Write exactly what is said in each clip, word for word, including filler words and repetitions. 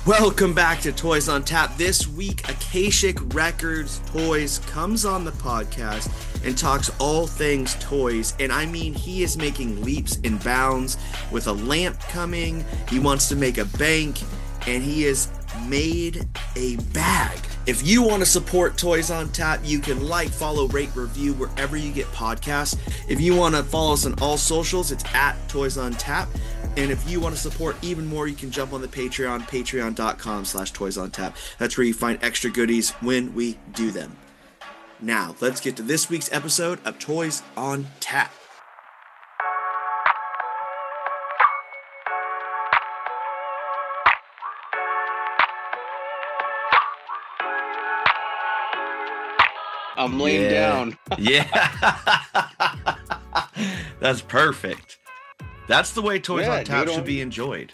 Welcome back to Toys on Tap. This week, Akashic Records Toys comes on the podcast and talks all things toys. And I mean, he is making leaps and bounds with a lamp coming. He wants to make a bank, and he has made a bag. If you want to support Toys on Tap, you can like, follow, rate, review wherever you get podcasts. If you want to follow us on all socials, it's at Toys on Tap. And if you want to support even more, you can jump on the Patreon, patreon.com slash Toys on Tap. That's where you find extra goodies when we do them. Now, let's get to this week's episode of Toys on Tap. I'm laying yeah. down. Yeah. That's perfect. That's the way Toys yeah, on Tap dude, should be enjoyed.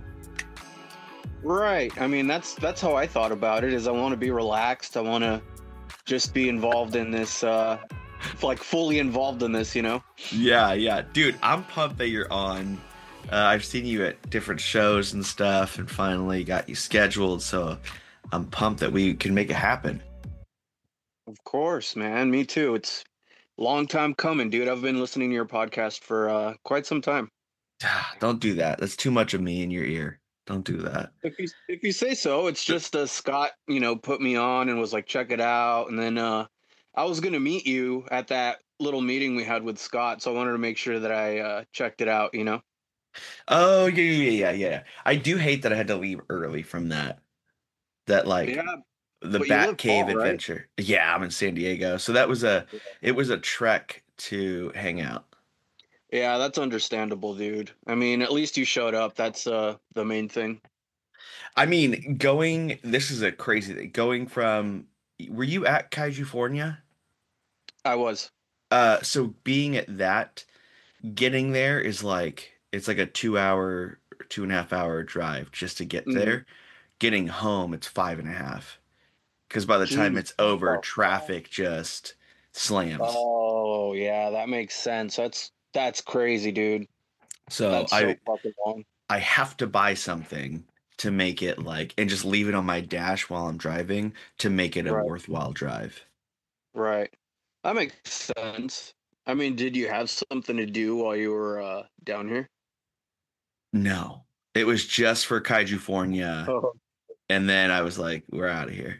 Right. I mean, that's that's how I thought about it, is I want to be relaxed. I want to just be involved in this, uh, like fully involved in this, you know? Yeah, yeah. Dude, I'm pumped that you're on. Uh, I've seen you at different shows and stuff and finally got you scheduled. So I'm pumped that we can make it happen. Of course, man. Me too. It's a long time coming, dude. I've been listening to your podcast for uh, quite some time. Don't do that. That's too much of me in your ear. Don't do that. If you if you say so. It's just uh, Scott, you know, put me on and was like, check it out. And then uh, I was going to meet you at that little meeting we had with Scott. So I wanted to make sure that I uh, checked it out, you know? Oh, yeah, yeah, yeah, yeah. I do hate that I had to leave early from that. That, like, Yeah, the but you live Batcave far, right? adventure. Yeah, I'm in San Diego. So that was a, it was a trek to hang out. Yeah, that's understandable, dude. I mean, at least you showed up. That's uh the main thing. I mean, going, this is a crazy thing. Going from, were you at Kaijufornia? I was. Uh, so being at that, getting there is like, it's like a two hour, two and a half hour drive just to get Mhm. there. Getting home, it's five and a half. Because by the time Jeez. it's over, Oh, traffic just slams. oh, yeah, that makes sense. That's that's crazy, dude. So That's so I fucking long. I have to buy something to make it like, and just leave it on my dash while I'm driving to make it a Right, worthwhile drive. right. That makes sense. I mean, did you have something to do while you were uh down here? No, it was just for Kaijufornia, Oh, and then I was like, we're out of here.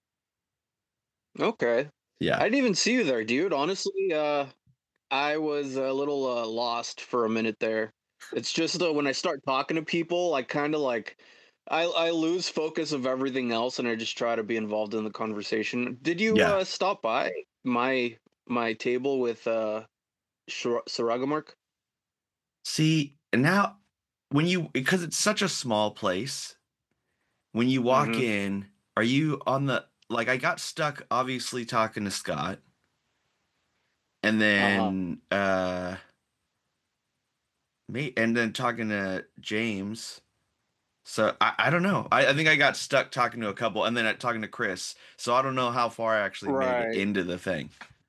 okay. Yeah. I didn't even see you there, dude. Honestly, uh, I was a little uh, lost for a minute there. It's just that when I start talking to people, I kind of like I I lose focus of everything else, and I just try to be involved in the conversation. Did you Yeah. uh, stop by my my table with uh Shir- Saragamork? See, and now when you, because it's such a small place, when you walk Mm-hmm. in, are you on the, like, I got stuck obviously talking to Scott, and Uh-huh. then uh me and then talking to James. So I, I don't know. I, I think I got stuck talking to a couple and then uh, talking to Chris. So I don't know how far I actually made it Right, into the thing.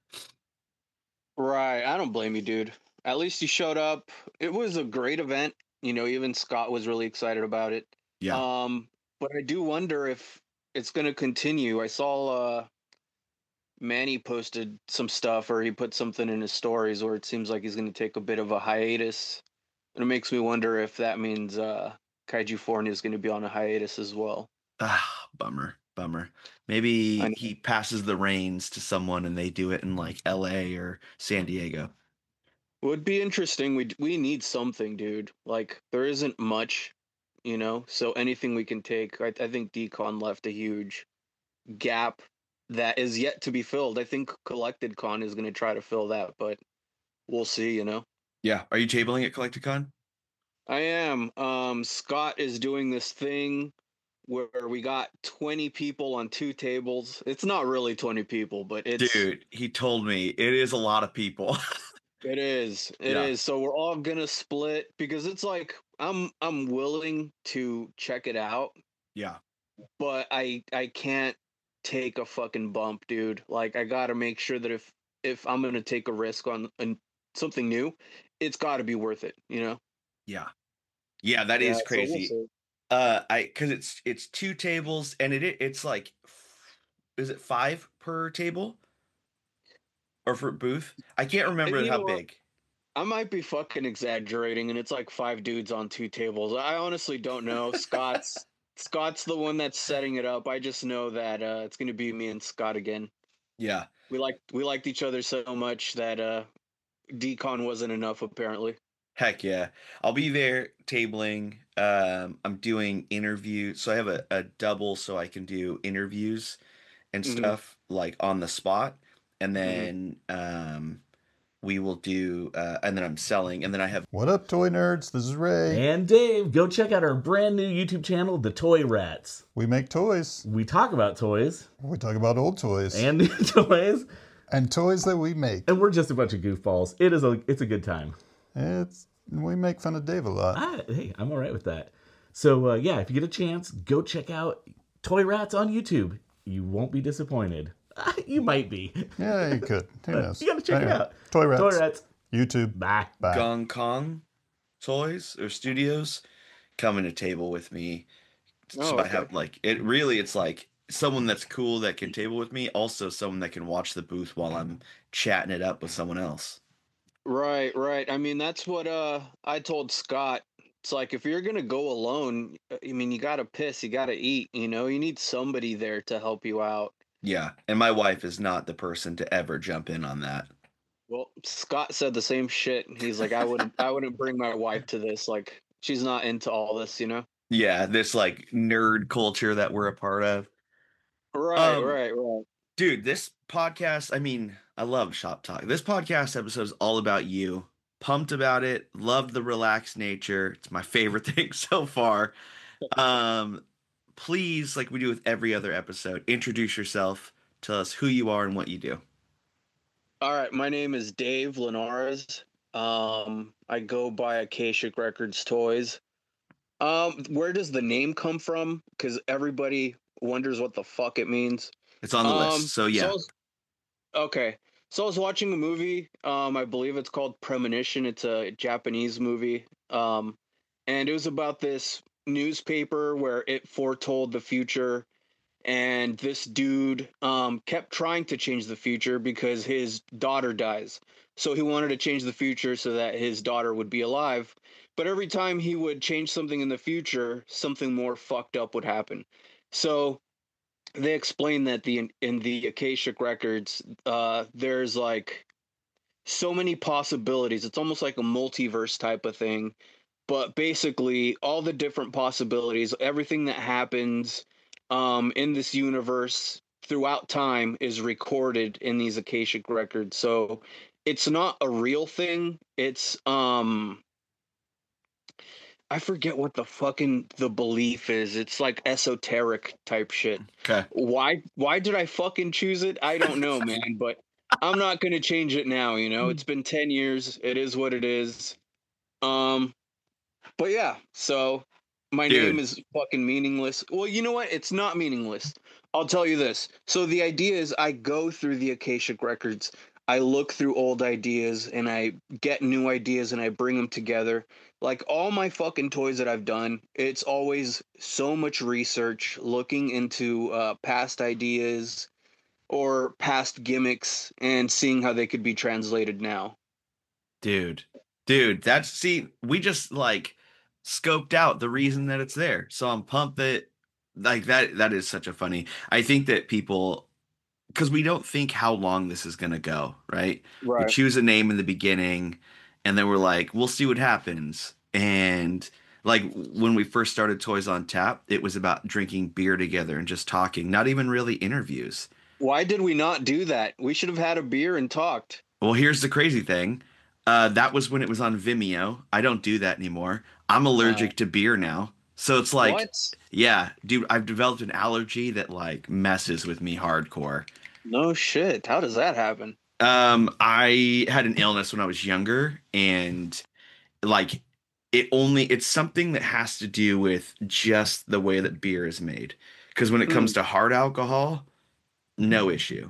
right. I don't blame you, dude. At least you showed up. It was a great event. You know, even Scott was really excited about it. Yeah. Um, but I do wonder if it's going to continue. I saw uh Manny posted some stuff, or he put something in his stories where it seems like he's going to take a bit of a hiatus. And it makes me wonder if that means uh, Kaijufornia is going to be on a hiatus as well. Ah, bummer. Bummer. Maybe I know. he passes the reins to someone and they do it in like L A or San Diego. Would be interesting. We we need something, dude. Like there isn't much, you know. So anything we can take. I, I think Decon left a huge gap that is yet to be filled. I think Collected Con is going to try to fill that, but we'll see. You know. Yeah. Are you tabling at Collecticon? I am. Um, Scott is doing this thing where we got twenty people on two tables. It's not really twenty people, but it's Dude, he told me it is a lot of people. it is. It Yeah. is. So we're all gonna split because it's like I'm I'm willing to check it out, Yeah. but I I can't take a fucking bump, dude. Like I gotta make sure that if if I'm gonna take a risk on, on something new, it's gotta be worth it, you know? Yeah. Yeah, that Yeah, is so we'll crazy. see. Uh, I because it's it's two tables and it it's like, is it five per table or for booth? I can't And remember you how know what? big. I might be fucking exaggerating, and it's like five dudes on two tables. I honestly don't know. Scott's Scott's the one that's setting it up. I just know that uh, it's gonna be me and Scott again. Yeah. We like we liked each other so much that uh, decon wasn't enough apparently. Heck yeah. I'll be there tabling. Um, I'm doing interview. So I have a, a double so I can do interviews and Hmm. stuff like on the spot. And Hmm. then um we will do uh and then I'm selling and then I have What up, toy nerds? This is Ray. And Dave, go check out our brand new YouTube channel, The Toy Rats. We make toys. We talk about toys We talk about old toys. and new toys, and toys that we make. and we're just a bunch of goofballs. It is a it's a good time. It's we make fun of Dave a lot. Ah, hey, I'm all right with that. So uh, yeah, if you get a chance, go check out Toy Rats on YouTube. You won't be disappointed. You might be. Yeah, you could. Who knows? You gotta check Anyway, it out. Toy Rats. Toy Rats. YouTube. Bye. Bye. Gong Kong Toys or Studios coming to table with me. So Oh, I okay. have like it really it's like someone that's cool that can table with me, also someone that can watch the booth while I'm chatting it up with someone else. Right, right. I mean, that's what uh I told Scott. It's like if you're gonna go alone, uh, I mean, you gotta piss, you gotta eat. You know, you need somebody there to help you out. Yeah, and my wife is not the person to ever jump in on that. Well, Scott said the same shit. He's like, I wouldn't, I wouldn't bring my wife to this. Like, she's not into all this, you know. Yeah, this like nerd culture that we're a part of. Right, Um, right, right. Dude, this podcast, I mean, I love Shop Talk. This podcast episode is all about you. Pumped about it. Love the relaxed nature. It's my favorite thing so far. Um, please, like we do with every other episode, introduce yourself. Tell us who you are and what you do. All right, my name is Dave Linares. Um, I go by Akashic Records Toys. Um, where does the name come from? Because everybody wonders what the fuck it means. It's on the Um, list. So yeah. I was- okay. So I was watching a movie. Um, I believe it's called Premonition. It's a Japanese movie. Um, and it was about this newspaper where it foretold the future. And this dude um, kept trying to change the future because his daughter dies. So he wanted to change the future so that his daughter would be alive. But every time he would change something in the future, something more fucked up would happen. So they explain that the in the Akashic records, uh, there's like so many possibilities. It's almost like a multiverse type of thing. But basically, all the different possibilities, everything that happens um, in this universe throughout time is recorded in these Akashic records. So it's not a real thing. It's um I forget what the fucking the belief is. It's like esoteric type shit. Okay. Why why did I fucking choose it? I don't know, man, but I'm not going to change it now, you know. It's been ten years. It is what it is. Um but yeah, so my Dude. name is fucking meaningless. Well, you know what? It's not meaningless. I'll tell you this. So the idea is I go through the Akashic records. I look through old ideas and I get new ideas and I bring them together. Like all my fucking toys that I've done, it's always so much research looking into uh, past ideas or past gimmicks and seeing how they could be translated now. Dude. Dude, that's see, we just like scoped out the reason that it's there. So I'm pumped that like that that is such a funny. I think that people because we don't think how long this is gonna go, right? We choose a name in the beginning and then we're like, we'll see what happens. And like when we first started Toys on Tap, it was about drinking beer together and just talking, not even really interviews. Why did we not do that? We should have had a beer and talked. Well, here's the crazy thing. Uh, that was when it was on Vimeo. I don't do that anymore. I'm allergic Uh, to beer now. So it's like, what? yeah, dude, I've developed an allergy that like messes with me hardcore. No shit. How does that happen? Um, I had an illness when I was younger and like it only, it's something that has to do with just the way that beer is made. Because when it comes to hard alcohol, no issue.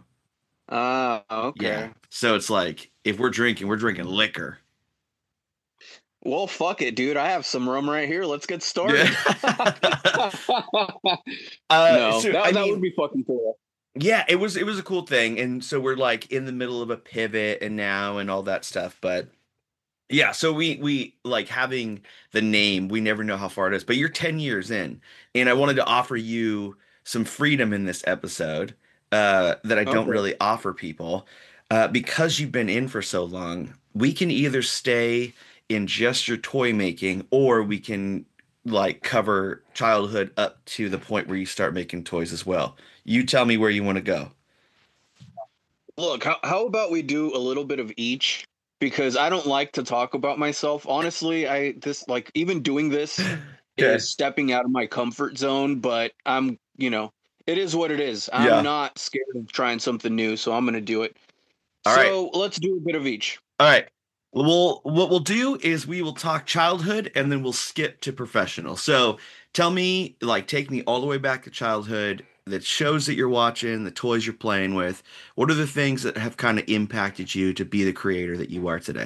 Ah, okay. Yeah. So it's like if we're drinking, we're drinking liquor. Well, fuck it, dude. I have some rum right here. Let's get started. uh, no, so, that, I that mean, would be fucking cool. yeah, it was it was a cool thing, and so we're like in the middle of a pivot and now and all that stuff, but yeah, so we we like having the name, we never know how far it is, but you're ten years in, and I wanted to offer you some freedom in this episode uh that I don't Okay. really offer people. Uh because you've been in for so long, we can either stay in just your toy making or we can like cover childhood up to the point where you start making toys as well. You tell me where you want to go. Look, how, how about we do a little bit of each? Because I don't like to talk about myself. Honestly, I this like even doing this Okay. is stepping out of my comfort zone, but I'm, you know, it is what it is. I'm Yeah. not scared of trying something new, so I'm going to do it. All right. So let's do a bit of each. All right. Well, what we'll do is we will talk childhood and then we'll skip to professional. So tell me, like, take me all the way back to childhood, the shows that you're watching, the toys you're playing with. What are the things that have kind of impacted you to be the creator that you are today?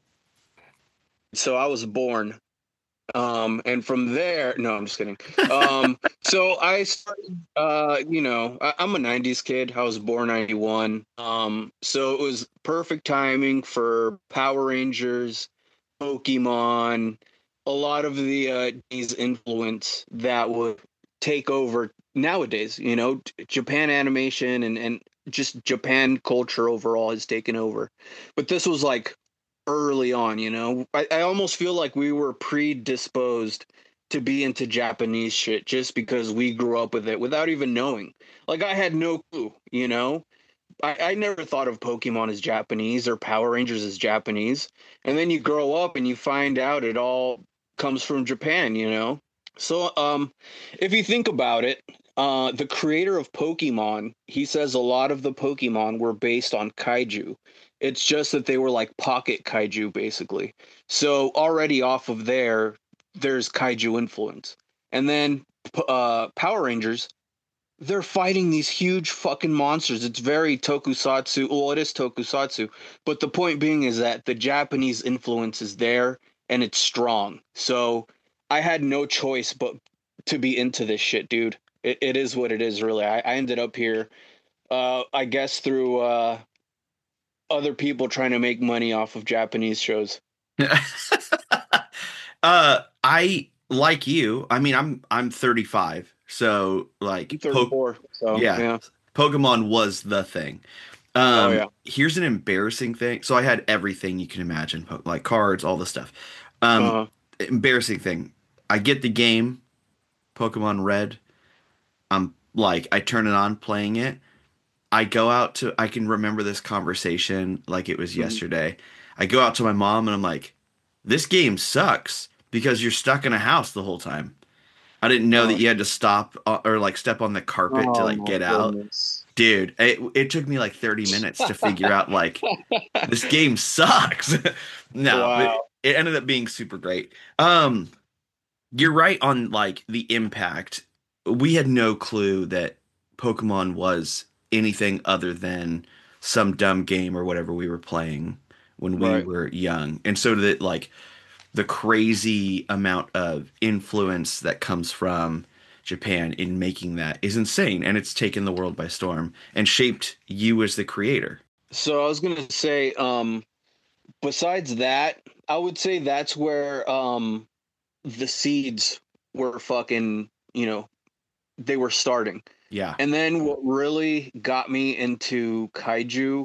So I was born. Um, and from there, no, I'm just kidding. Um, so I started, uh, you know, I, I'm a nineties kid. I was born ninety-one. Um, so it was perfect timing for Power Rangers, Pokemon, a lot of the uh, these influence that would take over nowadays. You know, J- Japan animation and and just Japan culture overall has taken over. But this was like early on, you know. I, I almost feel like we were predisposed to be into Japanese shit just because we grew up with it without even knowing. Like I had no clue, you know. I, I never thought of Pokemon as Japanese or Power Rangers as Japanese. And then you grow up and you find out it all comes from Japan, you know. So um if you think about it, uh the creator of Pokemon, he says a lot of the Pokemon were based on kaiju. It's just that they were like pocket kaiju basically. So already off of there there's kaiju influence. And then uh Power Rangers, they're fighting these huge fucking monsters. It's very tokusatsu. Well, it is tokusatsu, but the point being is that the Japanese influence is there and it's strong. So I had no choice but to be into this shit, dude. It, it is what it is, really. I, I ended up here, uh, I guess, through uh, other people trying to make money off of Japanese shows. uh, I like you. I mean, I'm I'm thirty-five, so like, I'm thirty-four. Po- so yeah, yeah. Pokemon was the thing. Um, Oh yeah. Here's an embarrassing thing. So I had everything you can imagine, po- like cards, all the stuff. Um, Uh-huh. Embarrassing thing. I get the game, Pokemon Red. I'm like, I turn it on, playing it. I go out to, I can remember this conversation like it was Mhm. yesterday. I go out to my mom and I'm like, this game sucks because you're stuck in a house the whole time. I didn't know that Oh. you had to stop uh, or like step on the carpet to Oh, like my get out. goodness. Dude, it, it took me like thirty minutes to figure out like this game sucks. No, but Wow. it ended up being super great. Um, you're right on like the impact. We had no clue that Pokemon was anything other than some dumb game or whatever we were playing when we Right. were young. And so that like the crazy amount of influence that comes from Japan in making that is insane, and it's taken the world by storm and shaped you as the creator. So I was gonna say, um, besides that, I would say that's where um the seeds were fucking, you know, they were starting. Yeah. And then what really got me into kaiju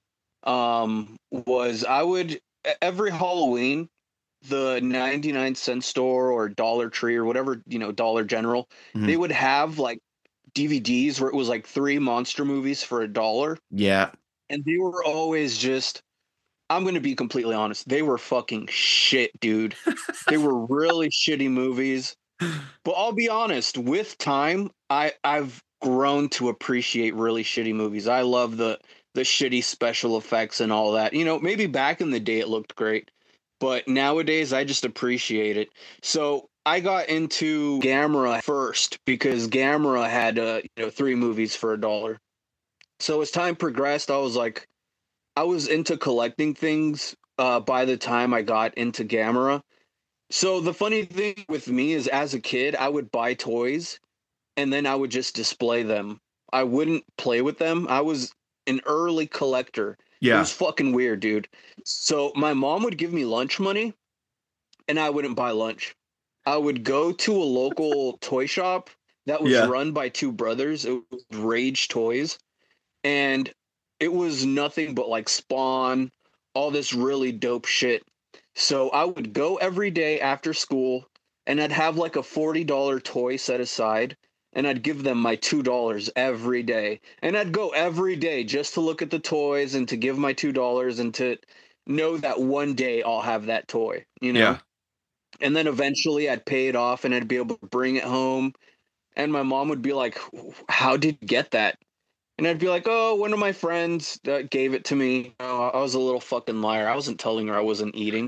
um was I would e- every Halloween, the ninety-nine cent store or Dollar Tree or whatever, you know, Dollar General, Mhm. they would have like D V Ds where it was like three monster movies for a dollar. Yeah. And they were always just, I'm going to be completely honest, they were fucking shit, dude. They were really shitty movies. But I'll be honest, with time, I I've grown to appreciate really shitty movies. I love the the shitty special effects and all that. You know, maybe back in the day it looked great, but nowadays I just appreciate it. So I got into Gamera first because Gamera had uh, you know, three movies for a dollar. So as time progressed, I was like, I was into collecting things uh, by the time I got into Gamera. So the funny thing with me is, as a kid, I would buy toys and then I would just display them. I wouldn't play with them. I was an early collector. It Yeah. was fucking weird, dude. So my mom would give me lunch money and I wouldn't buy lunch. I would go to a local toy shop that was Yeah. run by two brothers. It was Rage Toys. And it was nothing but like Spawn, all this really dope shit. So I would go every day after school and I'd have like a forty dollars toy set aside and I'd give them my two dollars every day. And I'd go every day just to look at the toys and to give my two dollars and to know that one day I'll have that toy, you know? Yeah. And then eventually I'd pay it off and I'd be able to bring it home. And my mom would be like, how did you get that? And I'd be like, oh, one of my friends that gave it to me. Oh, I was a little fucking liar. I wasn't telling her I wasn't eating.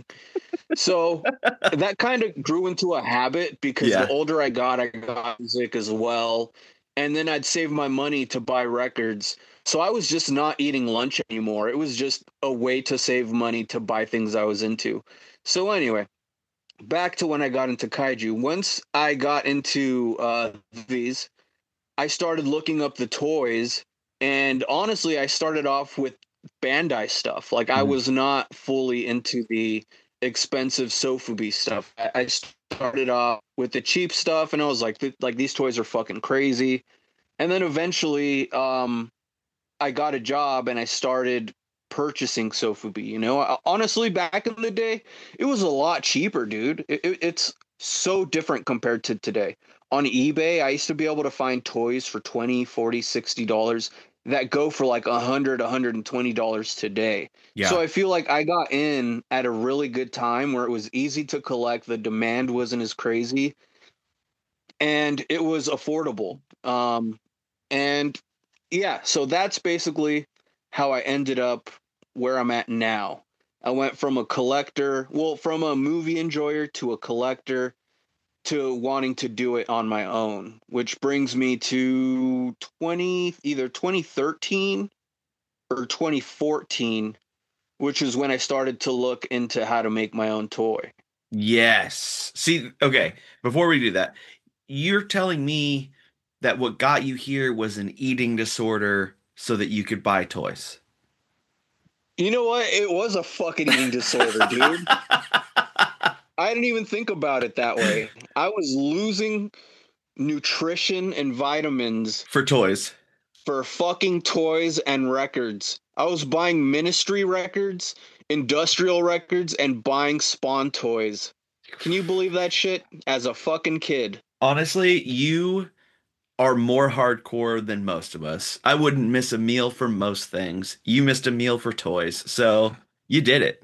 So that kind of grew into a habit because Yeah. the older I got, I got music as well. And then I'd save my money to buy records. So I was just not eating lunch anymore. It was just a way to save money to buy things I was into. So anyway, back to when I got into kaiju. Once I got into uh, these, I started looking up the toys. And honestly, I started off with Bandai stuff. Like I Mhm. was not fully into the expensive Sofubi stuff. I, I started off with the cheap stuff, and I was like, th- like these toys are fucking crazy. And then eventually, um, I got a job and I started purchasing Sofubi. You know, I, honestly, back in the day, it was a lot cheaper, dude. It, it, it's so different compared to today. On eBay, I used to be able to find toys for twenty, forty, sixty dollars that go for like a hundred, a hundred and twenty dollars today. Yeah. So I feel like I got in at a really good time where it was easy to collect. The demand wasn't as crazy and it was affordable. Um, and yeah, so that's basically how I ended up where I'm at now. I went from a collector, well, from a movie enjoyer to a collector to wanting to do it on my own, which brings me to twenty, either twenty thirteen or twenty fourteen, which is when I started to look into how to make my own toy. Yes. See, okay, before we do that, you're telling me that what got you here was an eating disorder so that you could buy toys. You know what? It was a fucking eating disorder, dude. I didn't even think about it that way. I was losing nutrition and vitamins For toys. for fucking toys and records. I was buying Ministry records, Industrial records, and buying Spawn toys. Can you believe that shit? As a fucking kid. Honestly, you are more hardcore than most of us. I wouldn't miss a meal for most things. You missed a meal for toys, so you did it.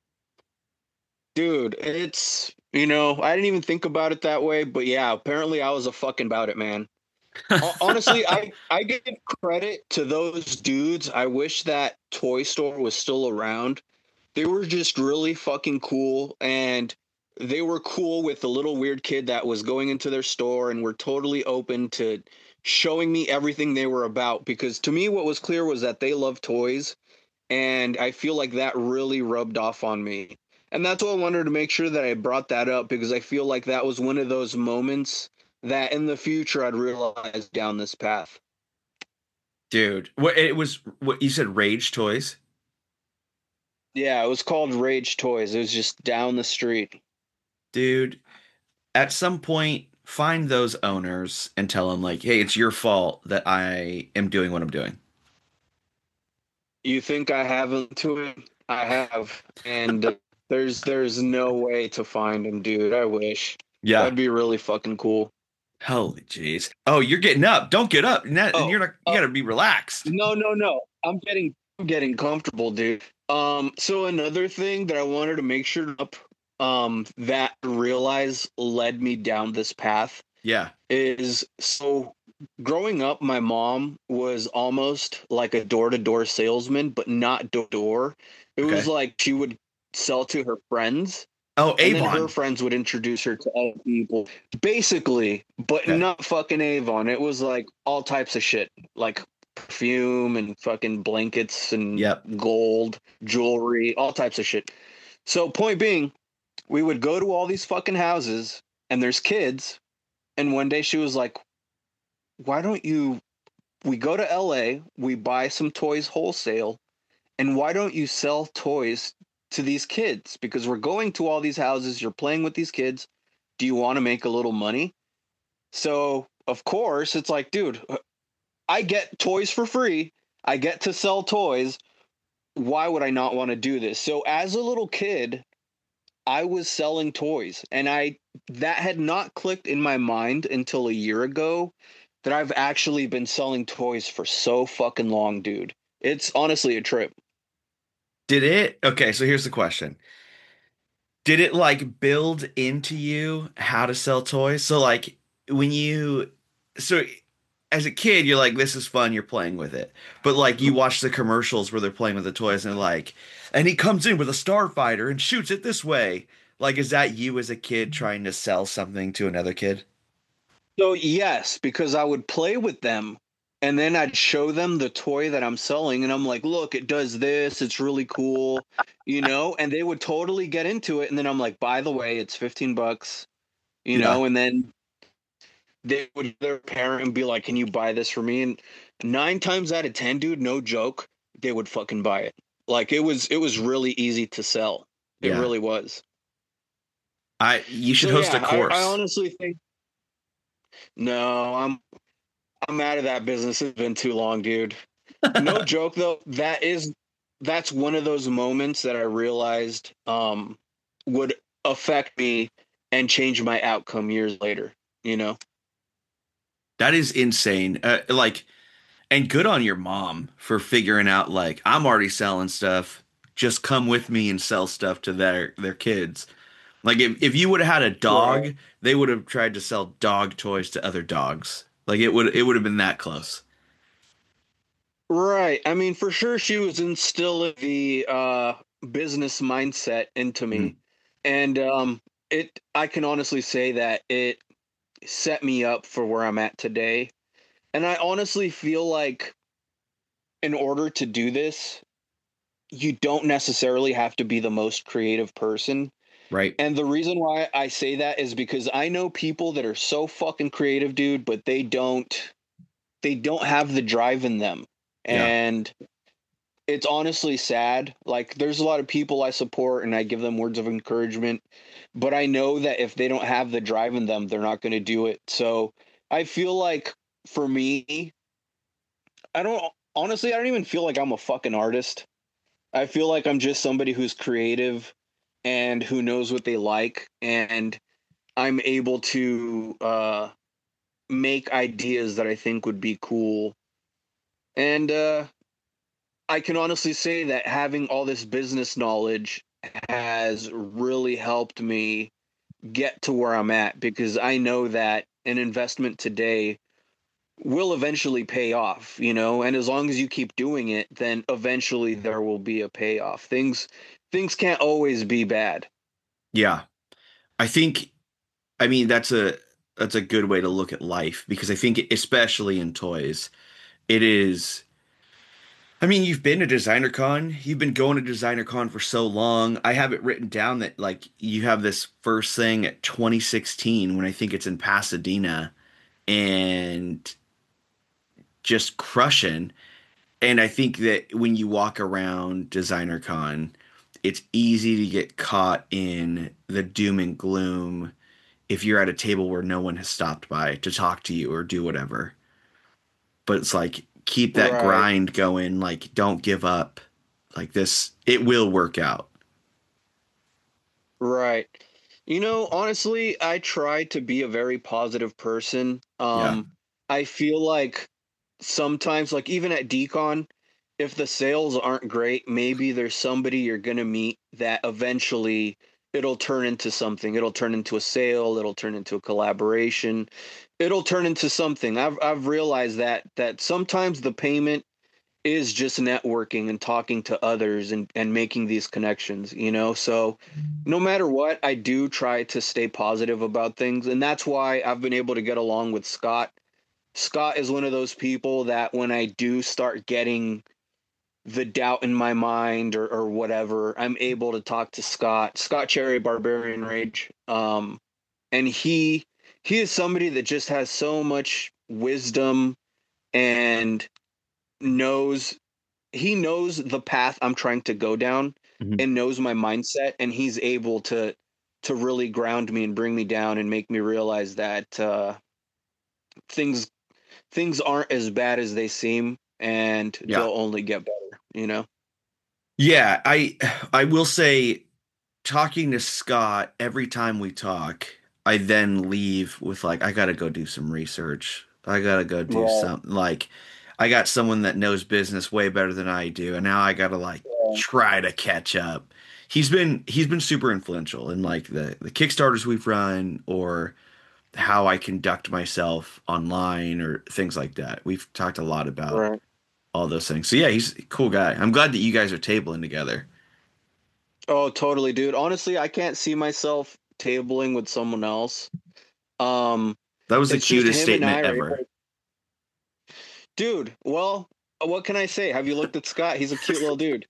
Dude, it's, you know, I didn't even think about it that way, but yeah, apparently I was a fucking about it, man. Honestly, I, I give credit to those dudes. I wish that Toy Store was still around. They were just really fucking cool, and they were cool with the little weird kid that was going into their store and were totally open to showing me everything they were about, because to me what was clear was that they love toys, and I feel like that really rubbed off on me. And that's why I wanted to make sure that I brought that up, because I feel like that was one of those moments that in the future I'd realize down this path. Dude, what it was what you said Rage Toys? Yeah, it was called Rage Toys. It was just down the street. Dude, at some point find those owners and tell them like, "Hey, it's your fault that I am doing what I'm doing." You think I haven't to it? I have. And uh, there's there's no way to find him, dude. I wish. Yeah. That'd be really fucking cool. Holy jeez. Oh, you're getting up. Don't get up. Now, Oh, you're not you oh. got to be relaxed. No, no, no. I'm getting I'm getting comfortable, dude. Um, so another thing that I wanted to make sure up um that I realize led me down this path Yeah. is, so growing up, my mom was almost like a door-to-door salesman, but not door-to-door. It was Okay. like she would sell to her friends, Oh, and then her Avon. friends would introduce her to other people. Basically, but Okay. not fucking Avon. It was like all types of shit, like perfume and fucking blankets and Yep. gold, jewelry, all types of shit. So point being, we would go to all these fucking houses and there's kids. And one day she was like, why don't you, we go to L A, we buy some toys wholesale, and why don't you sell toys to these kids? Because we're going to all these houses, you're playing with these kids. Do you want to make a little money? So, of course, it's like, dude, I get toys for free. I get to sell toys. Why would I not want to do this? So as a little kid, I was selling toys, and I that had not clicked in my mind until a year ago that I've actually been selling toys for so fucking long, dude. It's honestly a trip. Did it? Okay, so here's the question. Did it like build into you how to sell toys? So like when you so as a kid, you're like, this is fun, you're playing with it. But like you watch the commercials where they're playing with the toys and they're like, and he comes in with a starfighter and shoots it this way. Like, is that you as a kid trying to sell something to another kid? So yes, because I would play with them and then I'd show them the toy that I'm selling and I'm like, look, it does this, it's really cool, you know, and they would totally get into it. And then I'm like, by the way, it's fifteen bucks, you Yeah. know, and then they would their parent be like, can you buy this for me? And nine times out of ten, dude, no joke, they would fucking buy it. Like it was it was really easy to sell. It Yeah. really was. I you should So, host yeah, a course. I, I honestly think no, I'm I'm out of that business. It's been too long, dude. No joke though, that is that's one of those moments that I realized um would affect me and change my outcome years later, you know? That is insane. Uh, like, and good on your mom for figuring out like I'm already selling stuff. Just come with me and sell stuff to their their kids. Like if, if you would have had a dog, Right. they would have tried to sell dog toys to other dogs. Like it would it would have been that close. Right. I mean, for sure she was instilling the uh business mindset into me. Mhm. And um it I can honestly say that it set me up for where I'm at today. And I honestly feel like in order to do this, you don't necessarily have to be the most creative person. Right? And the reason why I say that is because I know people that are so fucking creative, dude, but they don't they don't have the drive in them. Yeah. And it's honestly sad. Like there's a lot of people I support and I give them words of encouragement, but I know that if they don't have the drive in them, they're not going to do it. So I feel like for me, I don't honestly, I don't even feel like I'm a fucking artist. I feel like I'm just somebody who's creative and who knows what they like, and I'm able to uh, make ideas that I think would be cool. And uh, I can honestly say that having all this business knowledge has really helped me get to where I'm at because I know that an investment today will eventually pay off, you know, and as long as you keep doing it, then eventually there will be a payoff. Things things can't always be bad. Yeah. I think I mean that's a that's a good way to look at life because I think especially in toys, it is I mean, you've been to Designer Con. You've been going to Designer Con for so long. I have it written down that like you have this first thing at twenty sixteen when I think it's in Pasadena and just crushing. And I think that when you walk around Designer Con, it's easy to get caught in the doom and gloom if you're at a table where no one has stopped by to talk to you or do whatever. But it's like keep that Right. grind going, like don't give up. Like this it will work out. Right. You know, honestly, I try to be a very positive person. Um, I feel like sometimes, like even at Decon, if the sales aren't great, maybe there's somebody you're gonna meet that eventually it'll turn into something. It'll turn into a sale, it'll turn into a collaboration, it'll turn into something. I've I've realized that that sometimes the payment is just networking and talking to others and, and making these connections, you know? So no matter what, I do try to stay positive about things. And that's why I've been able to get along with Scott. Scott is one of those people that when I do start getting the doubt in my mind or, or whatever, I'm able to talk to Scott, Scott Cherry, Barbarian Rage. Um, and he, he is somebody that just has so much wisdom and knows, he knows the path I'm trying to go down Mhm. and knows my mindset. And he's able to, to really ground me and bring me down and make me realize that, uh, things, things aren't as bad as they seem, and Yeah. they'll only get better, you know? Yeah, I I will say, talking to Scott every time we talk, I then leave with like, I gotta go do some research. I gotta go do Right. something. Like, I got someone that knows business way better than I do, and now I gotta like Yeah. try to catch up. He's been he's been super influential in like the the Kickstarters we've run, or how I conduct myself online, or things like that. We've talked a lot about Right. all those things. So yeah, he's a cool guy. I'm glad that you guys are tabling together. Oh, totally, dude. Honestly, I can't see myself tabling with someone else. Um, That was the it's just cutest him and statement I are ever. able- Dude, well, what can I say? Have you looked at Scott? He's a cute little dude.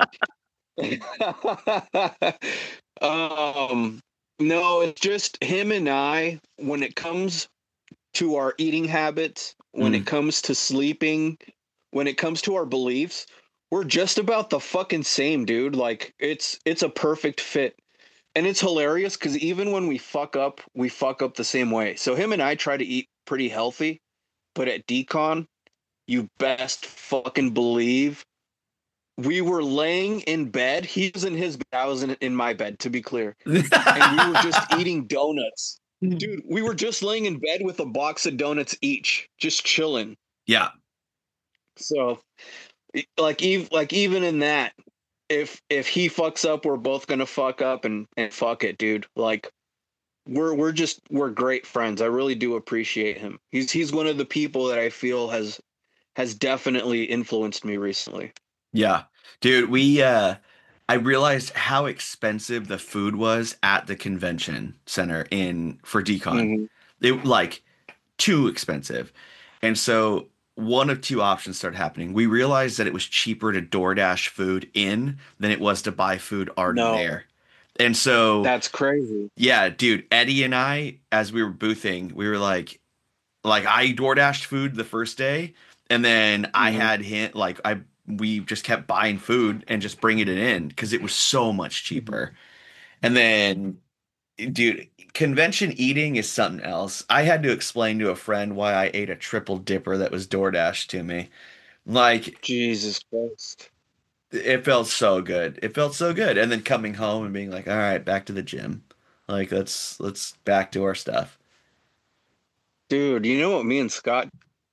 um, no, it's just him and I, when it comes to our eating habits, when Mm. it comes to sleeping, when it comes to our beliefs, we're just about the fucking same, dude. Like, it's it's a perfect fit. And it's hilarious because even when we fuck up, we fuck up the same way. So him and I try to eat pretty healthy, but at Decon, you best fucking believe we were laying in bed. He was in his bed, I was in, in my bed, to be clear. And we were just eating donuts. Dude, we were just laying in bed with a box of donuts each, just chilling. Yeah. So, like, even like even in that, if if he fucks up, we're both gonna fuck up, and and fuck it, dude. Like, we're we're just we're great friends. I really do appreciate him. He's he's one of the people that I feel has has definitely influenced me recently. Yeah. Dude, we uh I realized how expensive the food was at the convention center in for Decon. Mhm. It like too expensive. And so one of two options started happening. We realized that it was cheaper to DoorDash food in than it was to buy food already No. there. And so That's crazy. yeah, dude, Eddie and I, as we were boothing, we were like, like I DoorDashed food the first day, and then I Mhm. had him like I we just kept buying food and just bringing it in because it was so much cheaper. And then, dude, convention eating is something else. I had to explain to a friend why I ate a triple dipper that was DoorDashed to me. Like, Jesus Christ. it felt so good. It felt so good. And then coming home and being like, all right, back to the gym. Like, let's let's back to our stuff. Dude, you know what me and Scott,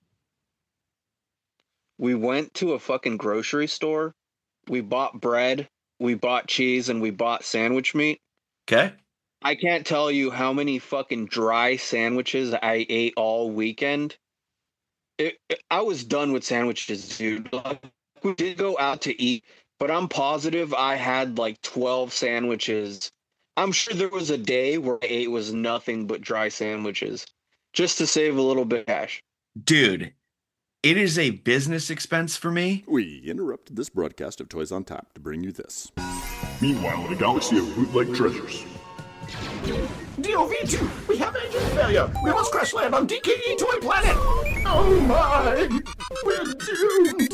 we went to a fucking grocery store. We bought bread, we bought cheese, and we bought sandwich meat. Okay? I can't tell you how many fucking dry sandwiches I ate all weekend. It, it- I was done with sandwiches, dude. Like, we did go out to eat, but I'm positive I had like twelve sandwiches. I'm sure there was a day where I ate was nothing but dry sandwiches, just to save a little bit of cash. Dude, it is a business expense for me. We interrupted this broadcast of Toys on Tap to bring you this. Meanwhile, in a galaxy of bootleg treasures. D O V two, we have engine failure. We must crash land on D K E Toy Planet. Oh my, we're doomed.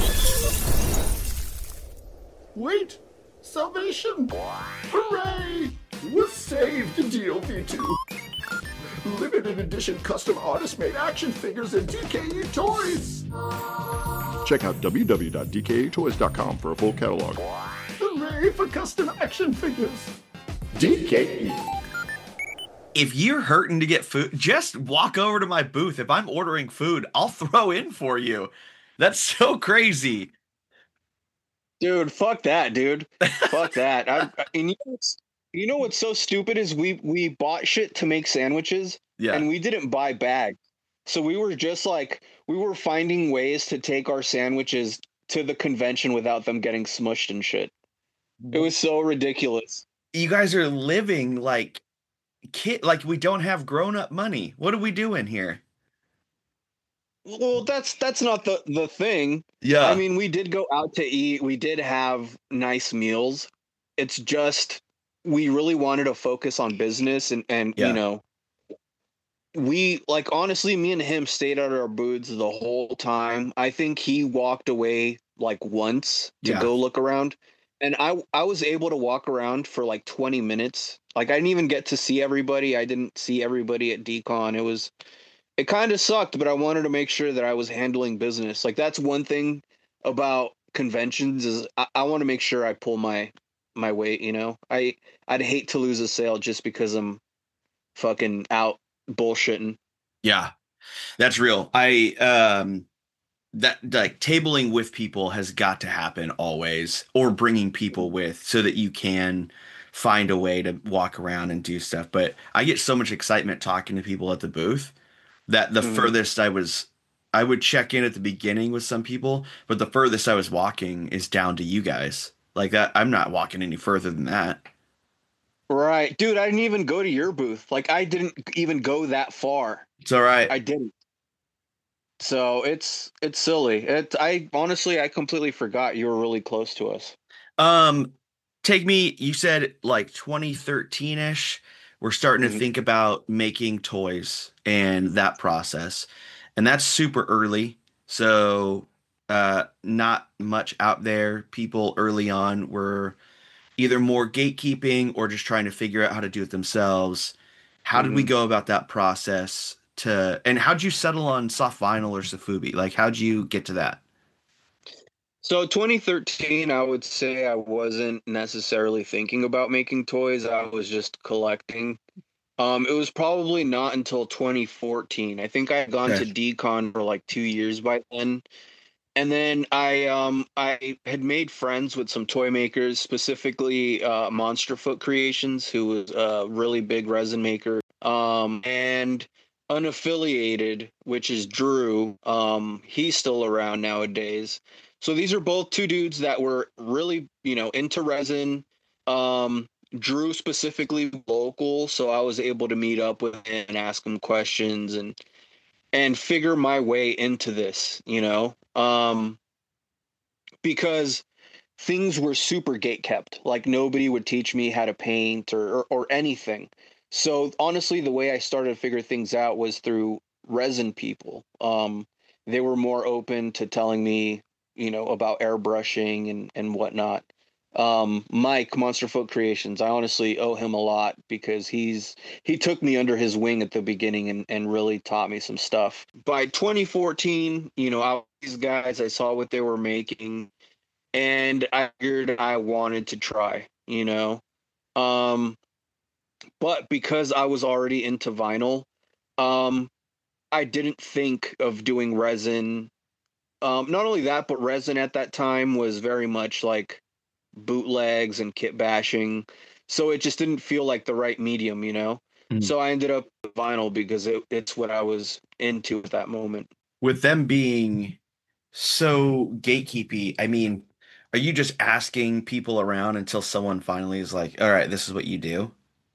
Wait, salvation. Hooray, we're saved in D O V two. Limited edition custom artist-made action figures and D K E toys. Check out w w w dot d k a toys dot com for a full catalog. Hooray for custom action figures. D K E. If you're hurting to get food, just walk over to my booth. If I'm ordering food, I'll throw in for you. That's so crazy. Dude, fuck that, dude. Fuck that. I, I- and you know, what's, you know what's so stupid is we we bought shit to make sandwiches, Yeah. and we didn't buy bags. So we were just like, we were finding ways to take our sandwiches to the convention without them getting smushed and shit. It was so ridiculous. You guys are living like kid, like we don't have grown up money. What are we doing here? Well, that's that's not the the thing. Yeah. I mean, we did go out to eat. We did have nice meals. It's just we really wanted to focus on business and and Yeah. you know, we like honestly me and him stayed at our booths the whole time. I think he walked away like once to Yeah. go look around. And I I was able to walk around for like twenty minutes. Like I didn't even get to see everybody. I didn't see everybody at DCon. It was it kind of sucked, but I wanted to make sure that I was handling business. Like that's one thing about conventions is I, I want to make sure I pull my my weight, you know. I I'd hate to lose a sale just because I'm fucking out bullshitting. Yeah. That's real. I um that like tabling with people has got to happen always, or bringing people with so that you can find a way to walk around and do stuff. But I get so much excitement talking to people at the booth that the Mhm. furthest I was, I would check in at the beginning with some people, but the furthest I was walking is down to you guys. Like that, I'm not walking any further than that. Right. Dude, I didn't even go to your booth. Like I didn't even go that far. It's all right. I didn't. So it's it's silly. It I honestly I completely forgot you were really close to us. Um, take me, you said like twenty thirteen-ish. We're starting to Mhm. think about making toys and that process. And that's super early. So uh not much out there. People early on were either more gatekeeping or just trying to figure out how to do it themselves. How did we Mhm. go about that process to, and how'd you settle on soft vinyl or Sofubi? Like how'd you get to that? So twenty thirteen, I would say I wasn't necessarily thinking about making toys. I was just collecting. Um, it was probably not until twenty fourteen. I think I had gone to Okay. DCon for like two years by then. And then I um I had made friends with some toy makers, specifically uh, Monster Foot Creations, who was a really big resin maker. Um, and Unaffiliated, which is Drew. Um, he's still around nowadays. So these are both two dudes that were really, you know, into resin. Um, Drew specifically local, so I was able to meet up with him and ask him questions and and figure my way into this, you know. Um, because things were super gate kept. Like nobody would teach me how to paint or, or or anything. So honestly, the way I started to figure things out was through resin people. Um, they were more open to telling me, you know, about airbrushing and and whatnot. Um, Mike Monster Foot Creations, I honestly owe him a lot because he's he took me under his wing at the beginning and and really taught me some stuff. By twenty fourteen, you know, I, these guys, I saw what they were making and I figured I wanted to try, you know. Um, but because I was already into vinyl, um, I didn't think of doing resin. Um, not only that, but resin at that time was very much like bootlegs and kit bashing, so it just didn't feel like the right medium, you know. Mm. So I ended up with vinyl because it, it's what I was into at that moment. With them being so gatekeepy, I mean, are you just asking people around until someone finally is like, all right, this is what you do?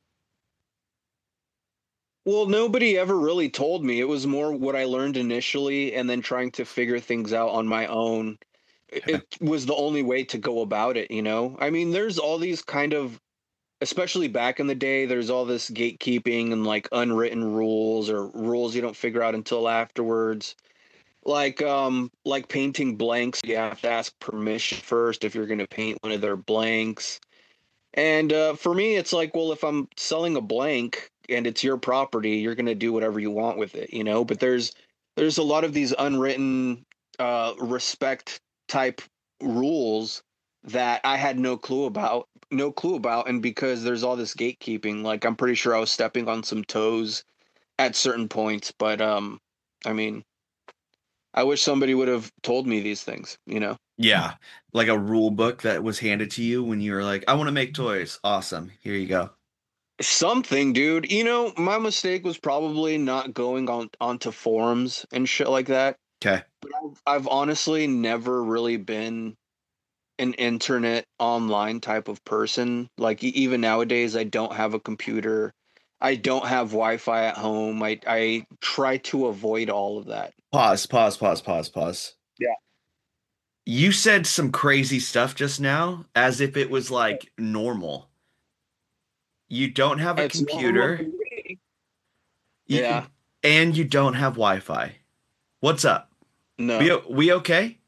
Well, nobody ever really told me. It was more what I learned initially and then trying to figure things out on my own. It, it was the only way to go about it, you know? I mean, there's all these kind of, especially back in the day, there's all this gatekeeping and like unwritten rules or rules you don't figure out until afterwards. Like um like painting blanks, you have to ask permission first if you're going to paint one of their blanks. And uh, for me, it's like, well, if I'm selling a blank and it's your property, you're going to do whatever you want with it, you know. But there's there's a lot of these unwritten uh, respect type rules that I had no clue about, no clue about, and because there's all this gatekeeping, like I'm pretty sure I was stepping on some toes at certain points. But um, I mean, I wish somebody would have told me these things, you know. Yeah. Like a rule book that was handed to you when you were like, I want to make toys. Awesome. Here you go. Something, dude. You know, my mistake was probably not going on onto forums and shit like that. Okay. But I've, I've honestly never really been an internet online type of person. Like e- even nowadays, I don't have a computer. I don't have Wi-Fi at home. I I try to avoid all of that. Pause, pause, pause, pause, pause. Yeah. You said some crazy stuff just now as if it was like normal. You don't have a It's normal computer. to me. You, Yeah. and you don't have Wi-Fi. What's up? No. We we okay?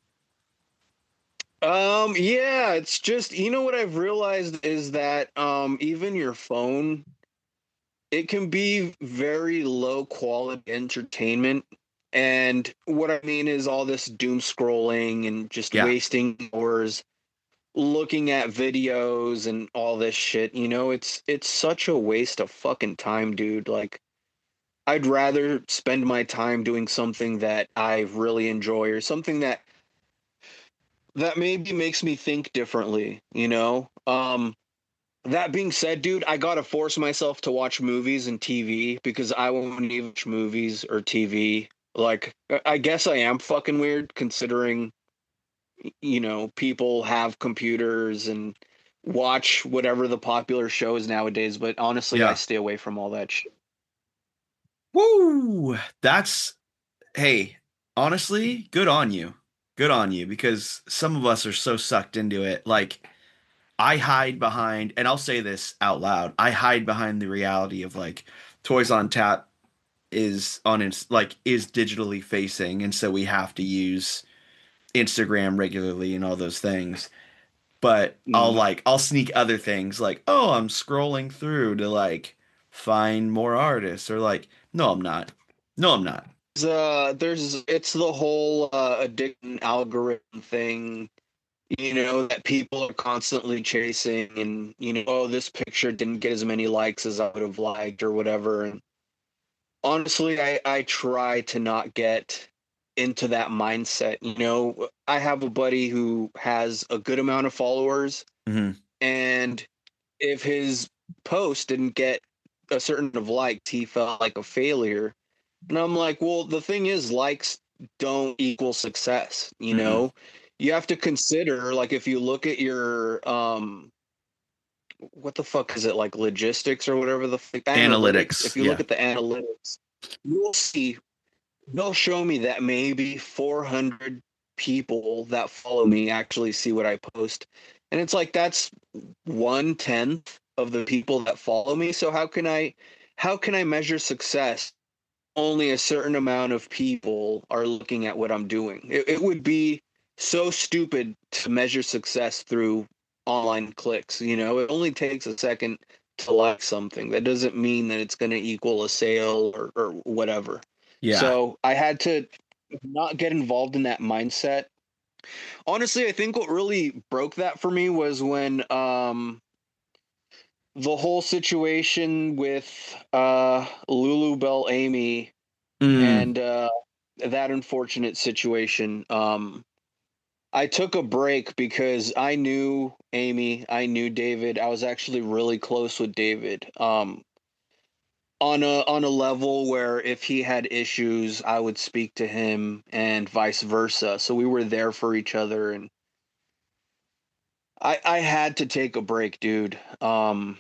Um, yeah, it's just, you know what I've realized is that um even your phone, it can be very low quality entertainment. And what I mean is all this doom scrolling and just Yeah. wasting hours looking at videos and all this shit. You know, it's it's such a waste of fucking time, dude. Like, I'd rather spend my time doing something that I really enjoy, or something that that maybe makes me think differently, you know? Um, that being said, dude, I gotta force myself to watch movies and T V because I won't even watch movies or T V. Like, I I guess I am fucking weird considering, y- you know, people have computers and watch whatever the popular shows nowadays, but honestly, I Yeah. stay away from all that shit. Woo! That's hey, honestly, good on you. Good on you because some of us are so sucked into it. Like I hide behind, and I'll say this out loud. I hide behind the reality of like Toys on Tap is on its like is digitally facing, and so we have to use Instagram regularly and all those things. But I'll Mm. like I'll sneak other things like, oh, I'm scrolling through to like find more artists or like, no, I'm not. No, I'm not. There's, uh, there's it's the whole uh, addiction algorithm thing, you know, that people are constantly chasing, and you know, oh, this picture didn't get as many likes as I would have liked or whatever. And honestly, I I try to not get into that mindset. You know, I have a buddy who has a good amount of followers, Hmm. and if his post didn't get a certain of likes, he felt like a failure. And I'm like, well, the thing is, likes don't equal success. You Mm-mm. know, you have to consider, like, if you look at your um, what the fuck is it, like logistics or whatever the fuck, analytics. Analytics. If you Yeah. look at the analytics, you'll see they'll show me that maybe four hundred people that follow me actually see what I post, and it's like that's one tenth of the people that follow me. So how can I, how can I measure success? Only a certain amount of people are looking at what I'm doing. It, it would be so stupid to measure success through online clicks. You know, it only takes a second to like something. That doesn't mean that it's going to equal a sale or, or whatever. Yeah. So I had to not get involved in that mindset. Honestly, I think what really broke that for me was when um, the whole situation with uh, Lulu Bell Amy Mm. and uh, that unfortunate situation. Um, I took a break because I knew Amy, I knew David. I was actually really close with David. Um, on a on a level where if he had issues, I would speak to him and vice versa. So we were there for each other, and I I had to take a break, dude. Um,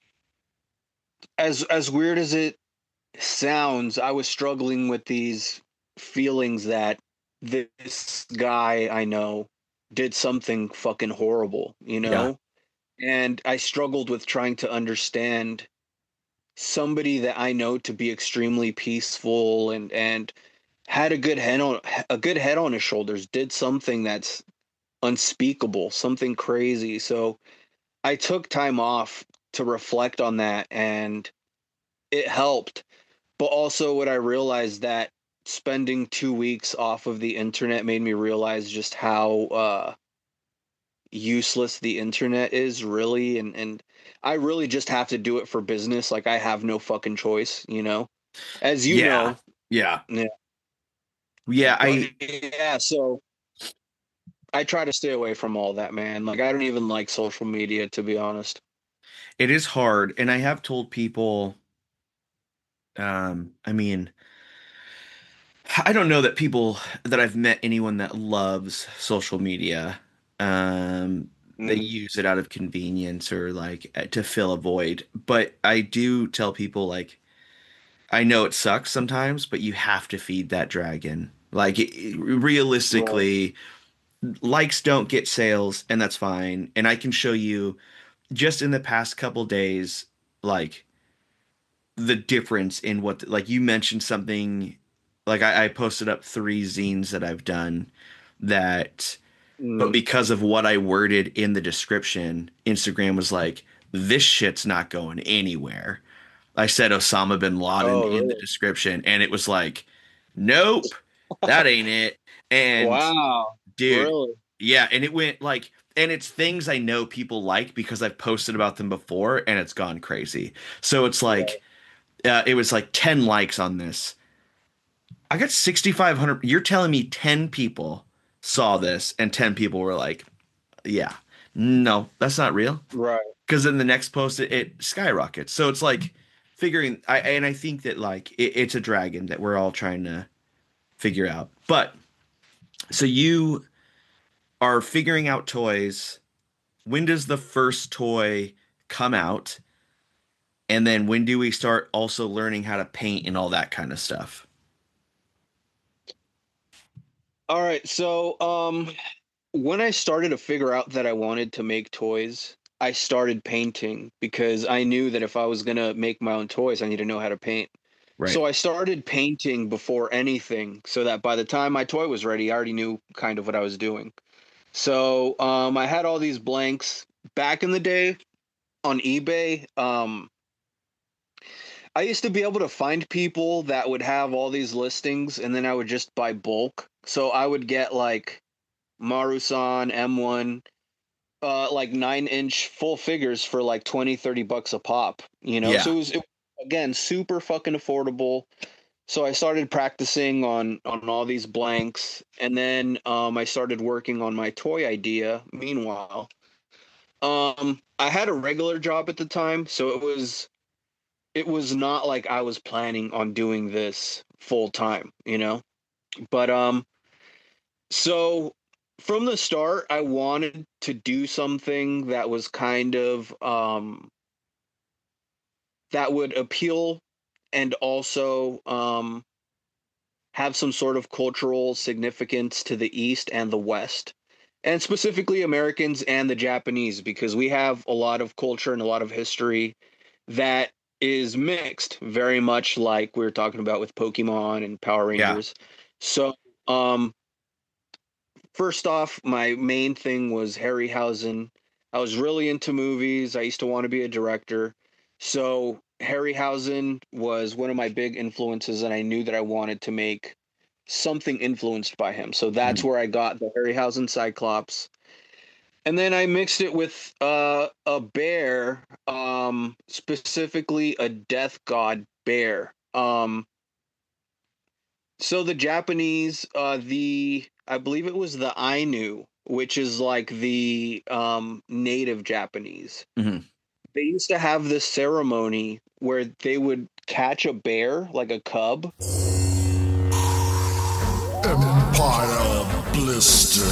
as as weird as it sounds, I was struggling with these feelings that this guy I know did something fucking horrible, you Yeah. know? And I struggled with trying to understand somebody that I know to be extremely peaceful and and had a good head on a good head on his shoulders, did something that's unspeakable, something crazy. So I took time off to reflect on that, and it helped. But also, what I realized that spending two weeks off of the internet made me realize just how uh, useless the internet is, really, and and I really just have to do it for business. Like, I have no fucking choice, you know. As you Yeah. know, Yeah. yeah. Yeah. But I yeah, so I try to stay away from all that, man. Like, I don't even like social media, to be honest. it is hard, and I have told people. Um, I mean, I don't know that people that I've met anyone that loves social media. Um, they Mhm. use it out of convenience or like uh, to fill a void. But I do tell people like I know it sucks sometimes, but you have to feed that dragon. Like it, it- Right. realistically, likes don't get sales, and that's fine. And I can show you just in the past couple days, like the difference in what, like you mentioned something, like I, I posted up three zines that I've done that, but Mm. because of what I worded in the description, Instagram was like, this shit's not going anywhere. I said Osama bin Laden Oh, in the really? description, and it was like, nope, that ain't it. And Wow. dude, Really? yeah, and it went like, and it's things I know people like because I've posted about them before, and it's gone crazy. So it's Right. like, uh, it was like ten likes on this. I got sixty-five hundred. You're telling me ten people saw this, and ten people were like, yeah, no, that's not real. Right. Because then the next post, it, it skyrockets. So it's like figuring, I and I think that like it, it's a dragon that we're all trying to figure out. But so you are figuring out toys. When does the first toy come out? And then when do we start also learning how to paint and all that kind of stuff? All right. So, um, when I started to figure out that I wanted to make toys, I started painting because I knew that if I was gonna make my own toys, I need to know how to paint. Right. So I started painting before anything, so that by the time my toy was ready, I already knew kind of what I was doing. So, um, I had all these blanks back in the day on eBay. Um, I used to be able to find people that would have all these listings, and then I would just buy bulk. So I would get like Marusan M one, uh, like nine inch full figures for like twenty, thirty bucks a pop, you know? So Yeah. it was, it, again, super fucking affordable. So I started practicing on on all these blanks, and then um, I started working on my toy idea. Meanwhile, um, I had a regular job at the time, so it was it was not like I was planning on doing this full time, you know. But um, so from the start, I wanted to do something that was kind of um that would appeal and also um have some sort of cultural significance to the East and the West, and specifically Americans and the Japanese, because we have a lot of culture and a lot of history that is mixed, very much like we were talking about with Pokemon and Power Yeah. Rangers. So, um, first off, my main thing was Harryhausen. I was really into movies. I used to want to be a director. So, Harryhausen was one of my big influences, and I knew that I wanted to make something influenced by him. So, that's Mhm. where I got the Harryhausen Cyclops. And then I mixed it with uh, a bear, um, specifically a death god bear. Um, so the Japanese, uh, the I believe it was the Ainu, which is like the um, native Japanese. Mhm. They used to have this ceremony where they would catch a bear, like a cub. Empire Blister.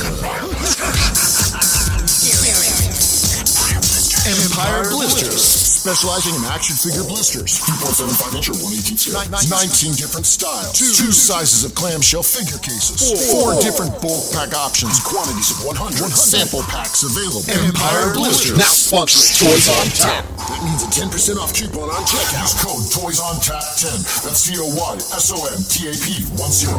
Empire Blisters, specializing in action figure blisters. two point seven five inch or one eighteen nineteen different styles. Two sizes of clamshell figure cases. Four different bulk pack options. Quantities of one hundred. Sample packs available. Empire Blisters. Now sponsoring Toys on Tap. That means a ten percent off coupon on checkout. Use code Toys on Tap ten. That's T O Y S O M T A P one zero.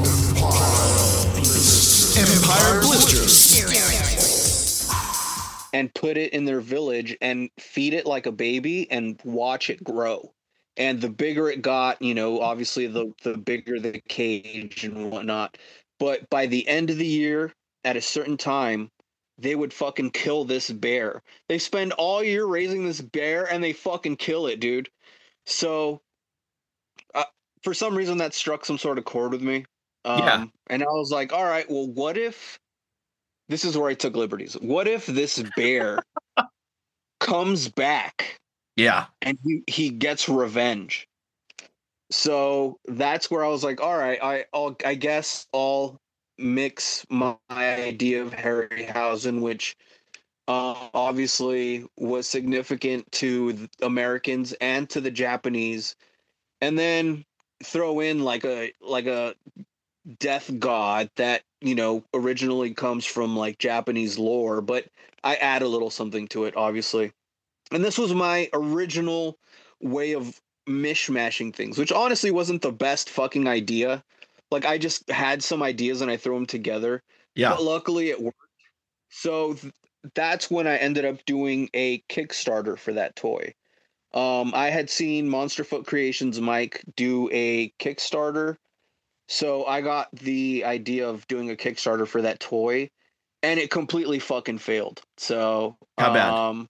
Empire Blisters. And put it in their village and feed it like a baby and watch it grow. And the bigger it got, you know, obviously the the bigger the cage and whatnot. But by the end of the year, at a certain time, they would fucking kill this bear. They spend all year raising this bear and they fucking kill it, dude. So, uh, for some reason, that struck some sort of chord with me. Um, Yeah. And I was like, all right, well, what if this is where I took liberties? What if this bear comes back Yeah. and he, he gets revenge? So that's where I was like, all right, I I'll, I guess I'll mix my idea of Harryhausen, which uh, obviously was significant to the Americans and to the Japanese, and then throw in like a like a death god that, you know, originally comes from like Japanese lore, but I add a little something to it, obviously. And this was my original way of mishmashing things, which honestly wasn't the best fucking idea. Like I just had some ideas and I threw them together, Yeah. but luckily it worked. So th- that's when I ended up doing a Kickstarter for that toy. Um, I had seen Monsterfoot Creations Mike do a Kickstarter, so I got the idea of doing a Kickstarter for that toy, and it completely fucking failed. So How bad? Um,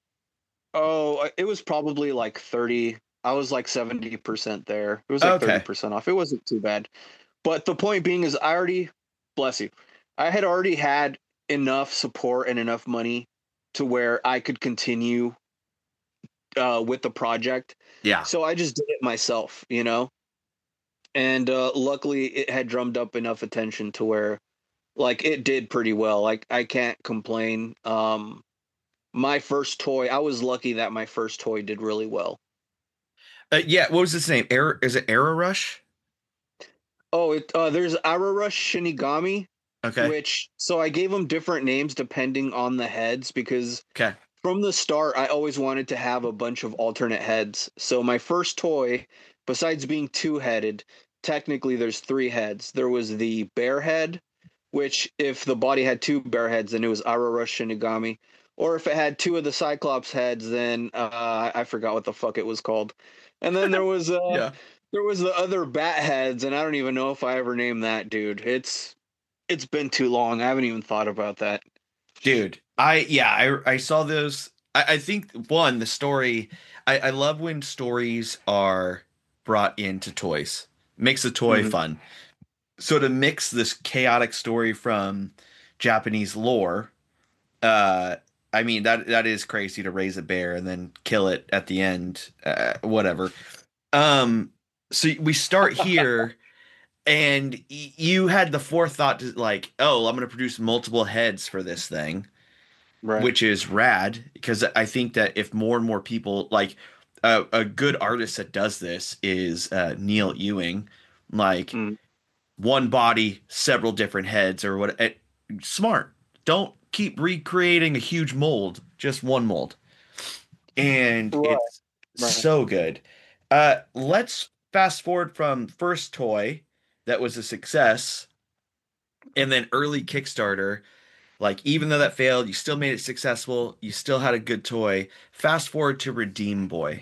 oh, it was probably like thirty. I was like seventy percent there. It was like Okay. thirty percent off. It wasn't too bad. But the point being is I already, bless you, I had already had enough support and enough money to where I could continue uh, with the project. Yeah. So I just did it myself, you know? And uh, luckily it had drummed up enough attention to where like it did pretty well. Like I can't complain. Um, my first toy, I was lucky that my first toy did really well. Uh, yeah. What was its name? Era, is it Era Rush? Oh, it uh, there's Ararush Shinigami, Okay. which so I gave them different names depending on the heads because Okay. from the start I always wanted to have a bunch of alternate heads. So my first toy, besides being two-headed, technically there's three heads. There was the bear head, which if the body had two bear heads, then it was Ararush Shinigami. Or if it had two of the Cyclops heads, then uh, I forgot what the fuck it was called. And then there was uh, Yeah. there was the other bat heads, and I don't even know if I ever named that, dude. It's it's been too long. I haven't even thought about that. Dude, I yeah, I I saw those. I, I think one, the story. I, I love when stories are brought into toys. Makes the toy Mhm. fun. So to mix this chaotic story from Japanese lore, uh, I mean that that is crazy to raise a bear and then kill it at the end. Uh, whatever. Um, so we start here. And y- you had the forethought to like, oh, I'm going to produce multiple heads for this thing, Right. which is rad because I think that if more and more people like uh, a good artist that does this is uh, Neil Ewing, like Mm. one body, several different heads or what. It, smart. Don't keep recreating a huge mold, just one mold. And Right. it's Right. so good. Uh, let's fast forward from first toy that was a success and then early Kickstarter. Like, even though that failed, you still made it successful. You still had a good toy. Fast forward to Redeem Boy.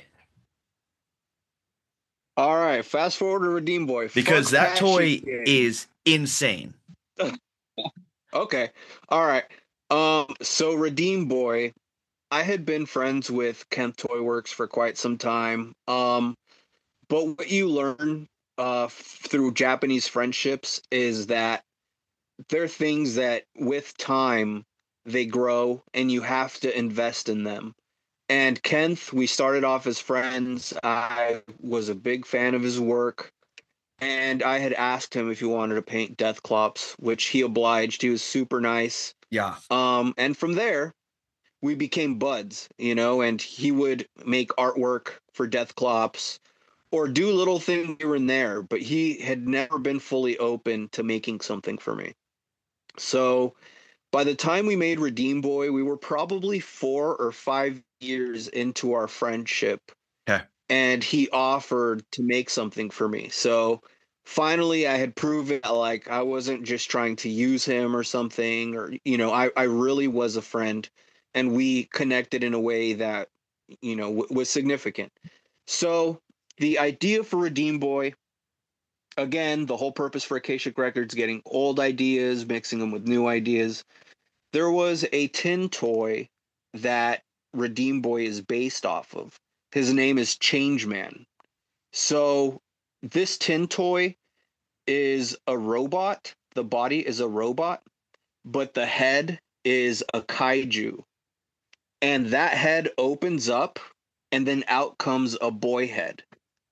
All right, fast forward to Redeem Boy. Because Fuck that Patchy toy game. is insane. Okay. All right. Um, so Redeem Boy, I had been friends with Kent Toy Works for quite some time. Um, but what you learn uh, f- through Japanese friendships is that there are things that with time they grow and you have to invest in them. And Kent, we started off as friends. I was a big fan of his work. And I had asked him if he wanted to paint Deathclops, which he obliged. He was super nice. Yeah. Um, and from there, we became buds, you know, and he would make artwork for Deathclops or do little things here and there, but he had never been fully open to making something for me. So by the time we made Redeem Boy, we were probably four or five years into our friendship. Okay. And he offered to make something for me. So finally I had proven that, like, I wasn't just trying to use him or something, or, you know, I, I really was a friend and we connected in a way that, you know, w- was significant. So the idea for Redeem Boy, again, the whole purpose for Akashic Records, getting old ideas, mixing them with new ideas. There was a tin toy that Redeem Boy is based off of. His name is Changeman. So this tin toy is a robot. The body is a robot, but the head is a kaiju. And that head opens up, and then out comes a boy head.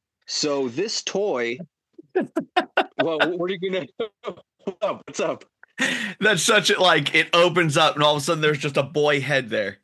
So this toy... Well, what are you gonna... What's up? What's up? That's such a, like, it opens up and all of a sudden there's just a boy head there.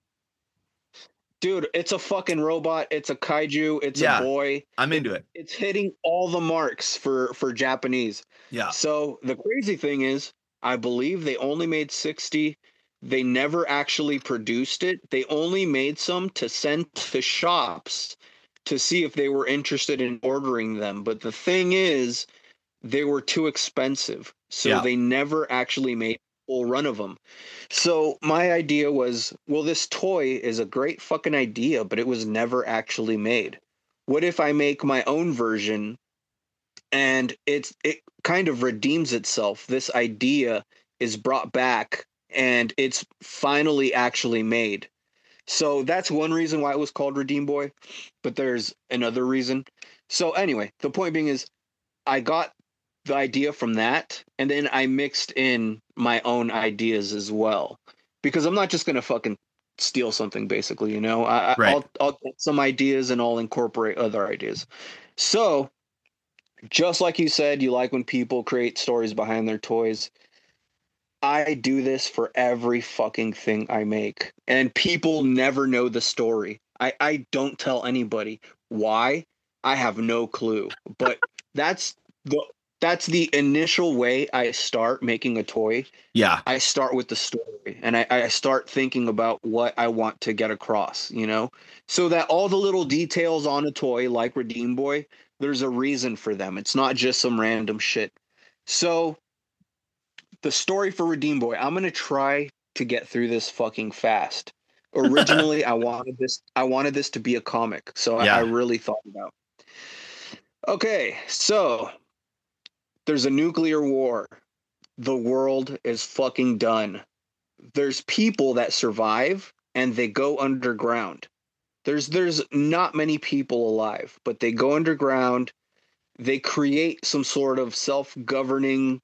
Dude, it's a fucking robot. It's a kaiju. It's Yeah, a boy. I'm into it. It's hitting all the marks for, for Japanese. Yeah. So the crazy thing is, I believe they only made sixty. They never actually produced it. They only made some to send to shops to see if they were interested in ordering them. But the thing is, they were too expensive. So Yeah. they never actually made a full run of them. So my idea was, well, this toy is a great fucking idea, but it was never actually made. What if I make my own version and it's it kind of redeems itself? This idea is brought back and it's finally actually made. So that's one reason why it was called Redeem Boy, but there's another reason. So anyway, the point being is I got the idea from that, and then I mixed in my own ideas as well, because I'm not just going to fucking steal something, basically, you know. I, Right. I'll, I'll get some ideas and I'll incorporate other ideas. So just like you said, you like when people create stories behind their toys. I do this for every fucking thing I make, and people never know the story. I, I don't tell anybody why. I have no clue, but that's the that's the initial way I start making a toy. Yeah. I start with the story, and I, I start thinking about what I want to get across, you know, so that all the little details on a toy like Redeem Boy, there's a reason for them. It's not just some random shit. So the story for Redeem Boy, I'm gonna try to get through this fucking fast. Originally, I wanted this. I wanted this to be a comic, so Yeah. I, I really thought about. Okay, so there's a nuclear war. The world is fucking done. There's people that survive, and they go underground. There's there's not many people alive, but they go underground. They create some sort of self-governing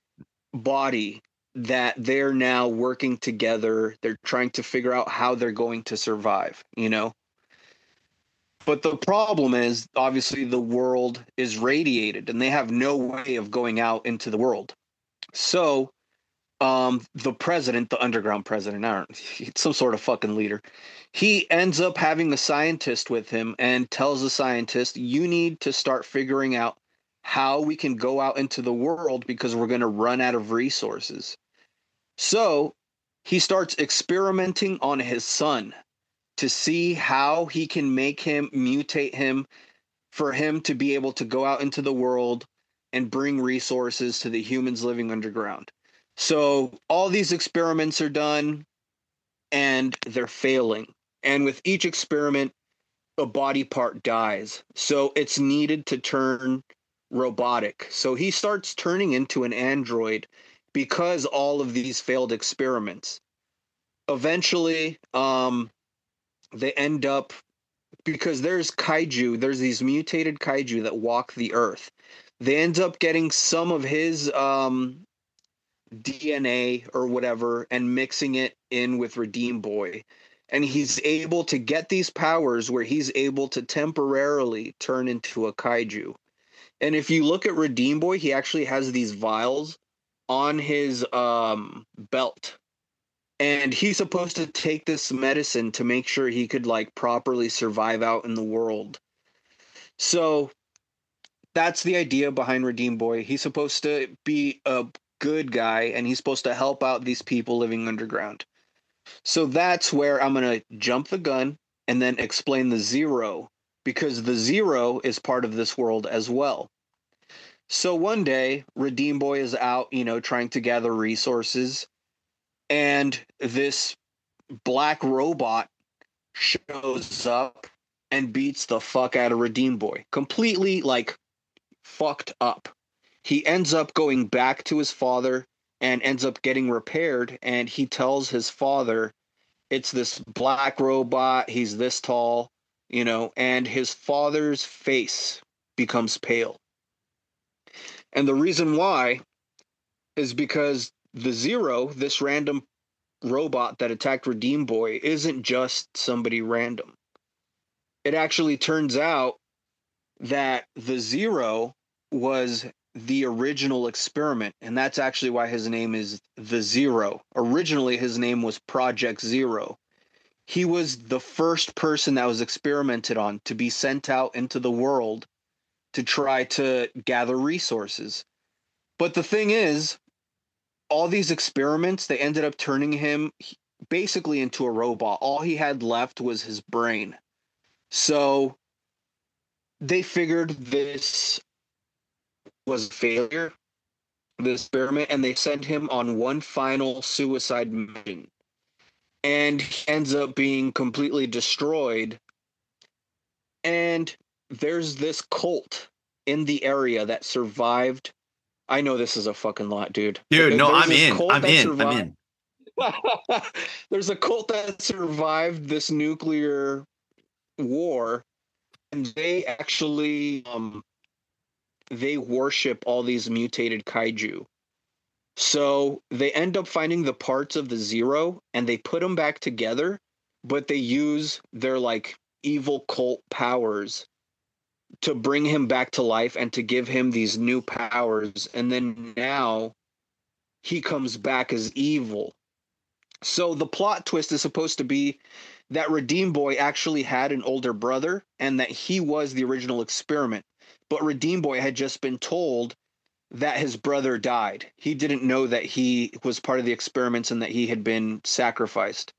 body that they're now working together. They're trying to figure out how they're going to survive, you know? But the problem is, obviously, the world is radiated and they have no way of going out into the world. So, um, the president, the underground president, I don't, some sort of fucking leader, he ends up having a scientist with him and tells the scientist, you need to start figuring out how we can go out into the world because we're going to run out of resources. So he starts experimenting on his son to see how he can make him, mutate him, for him to be able to go out into the world and bring resources to the humans living underground. So all these experiments are done and they're failing. And with each experiment, a body part dies. So it's needed to turn robotic. So he starts turning into an android because all of these failed experiments. Eventually, um, they end up, because there's kaiju, there's these mutated kaiju that walk the earth. They end up getting some of his um, D N A or whatever and mixing it in with Redeem Boy. And he's able to get these powers where he's able to temporarily turn into a kaiju. And if you look at Redeem Boy, he actually has these vials on his um, belt. And he's supposed to take this medicine to make sure he could like properly survive out in the world. So that's the idea behind Redeem Boy. He's supposed to be a good guy and he's supposed to help out these people living underground. So that's where I'm going to jump the gun and then explain the Zero, because the Zero is part of this world as well. So one day, Redeem Boy is out, you know, trying to gather resources, and this black robot shows up and beats the fuck out of Redeem Boy. Completely, like, fucked up. He ends up going back to his father and ends up getting repaired, and he tells his father it's this black robot, he's this tall, you know, and his father's face becomes pale. And the reason why is because the Zero, this random robot that attacked Redeem Boy, isn't just somebody random. It actually turns out that the Zero was the original experiment, and that's actually why his name is the Zero. Originally, his name was Project Zero. He was the first person that was experimented on to be sent out into the world to try to gather resources. But the thing is, all these experiments, they ended up turning him basically into a robot. All he had left was his brain. So they figured this was a failure, the experiment, and they sent him on one final suicide mission. And he ends up being completely destroyed. And there's this cult in the area that survived. I know this is a fucking lot, dude. Dude, no, There's I'm this in. cult I'm that in. survived- I'm in. There's a cult that survived this nuclear war, and they actually um they worship all these mutated kaiju. So they end up finding the parts of the Zero and they put them back together, but they use their like evil cult powers to bring him back to life and to give him these new powers. And then now he comes back as evil. So the plot twist is supposed to be that Redeem Boy actually had an older brother and that he was the original experiment. But Redeem Boy had just been told that his brother died. He didn't know that he was part of the experiments and that he had been sacrificed.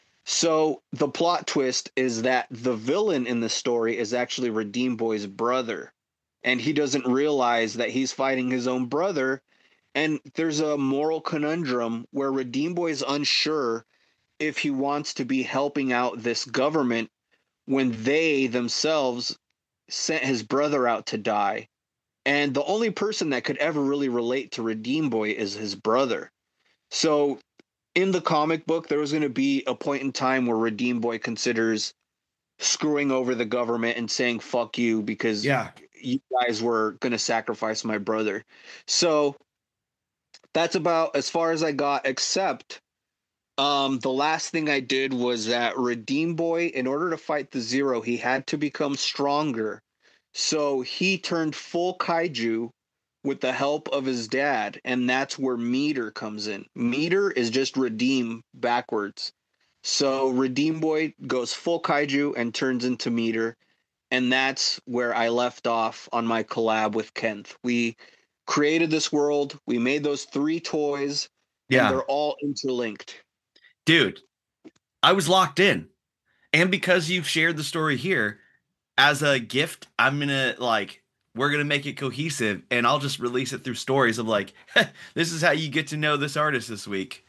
So the plot twist is that the villain in the story is actually Redeem Boy's brother. And he doesn't realize that he's fighting his own brother. And there's a moral conundrum where Redeem Boy is unsure if he wants to be helping out this government when they themselves sent his brother out to die. And the only person that could ever really relate to Redeem Boy is his brother. So in the comic book, there was going to be a point in time where Redeem Boy considers screwing over the government and saying, fuck you, because Yeah. you guys were going to sacrifice my brother. So that's about as far as I got, except um, the last thing I did was that Redeem Boy, in order to fight the Zero, he had to become stronger. So he turned full kaiju with the help of his dad, and that's where Meter comes in. Meter is just Redeem backwards. So Redeem Boy goes full kaiju and turns into Meter, and that's where I left off on my collab with Kennth. We created this world, we made those three toys, Yeah. and they're all interlinked. Dude, I was locked in. And because you've shared the story here, as a gift, I'm gonna like we're gonna make it cohesive, and I'll just release it through stories of like, this is how you get to know this artist this week.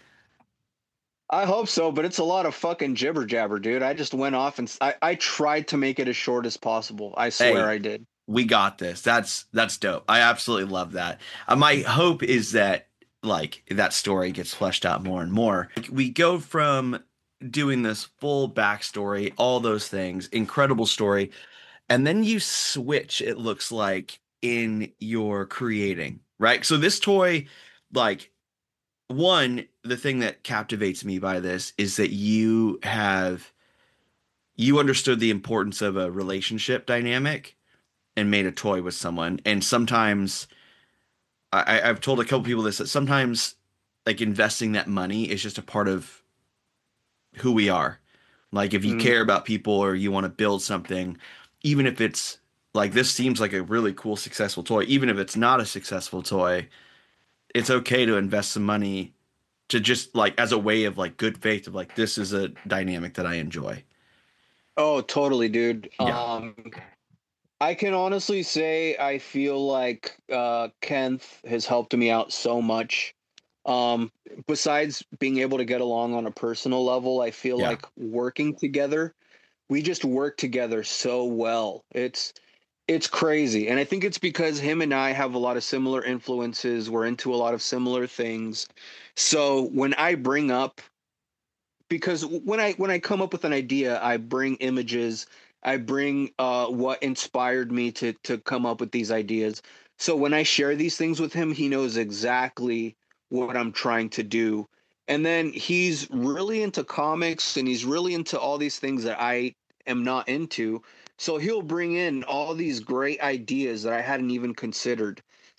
I hope so, but it's a lot of fucking jibber jabber, dude. I just went off and I, I tried to make it as short as possible. I swear Hey. I did. We got this. That's that's dope. I absolutely love that. Uh, my hope is that like that story gets fleshed out more and more. We go from doing this full backstory, all those things, incredible story. And then you switch, it looks like, in your creating, right? So this toy, like, one, the thing that captivates me by this is that you have, you understood the importance of a relationship dynamic and made a toy with someone. And sometimes, I, I've told a couple people this, that sometimes, like, investing that money is just a part of who we are. Like, if you Mm. care about people or you want to build something, even if it's like, this seems like a really cool, successful toy, even if it's not a successful toy, it's okay to invest some money to just like, as a way of like good faith of like, this is a dynamic that I enjoy. Oh, totally, dude. Yeah. Um, I can honestly say I feel like uh, Kennth has helped me out so much. Um, besides being able to get along on a personal level, I feel Yeah. like working together, we just work together so well. It's it's crazy. And I think it's because him and I have a lot of similar influences. We're into a lot of similar things. So when I bring up, because when I when I come up with an idea, I bring images, I bring uh, what inspired me to to come up with these ideas. So when I share these things with him, he knows exactly what I'm trying to do. And then he's really into comics and he's really into all these things that I am not into. So he'll bring in all these great ideas that I hadn't even considered.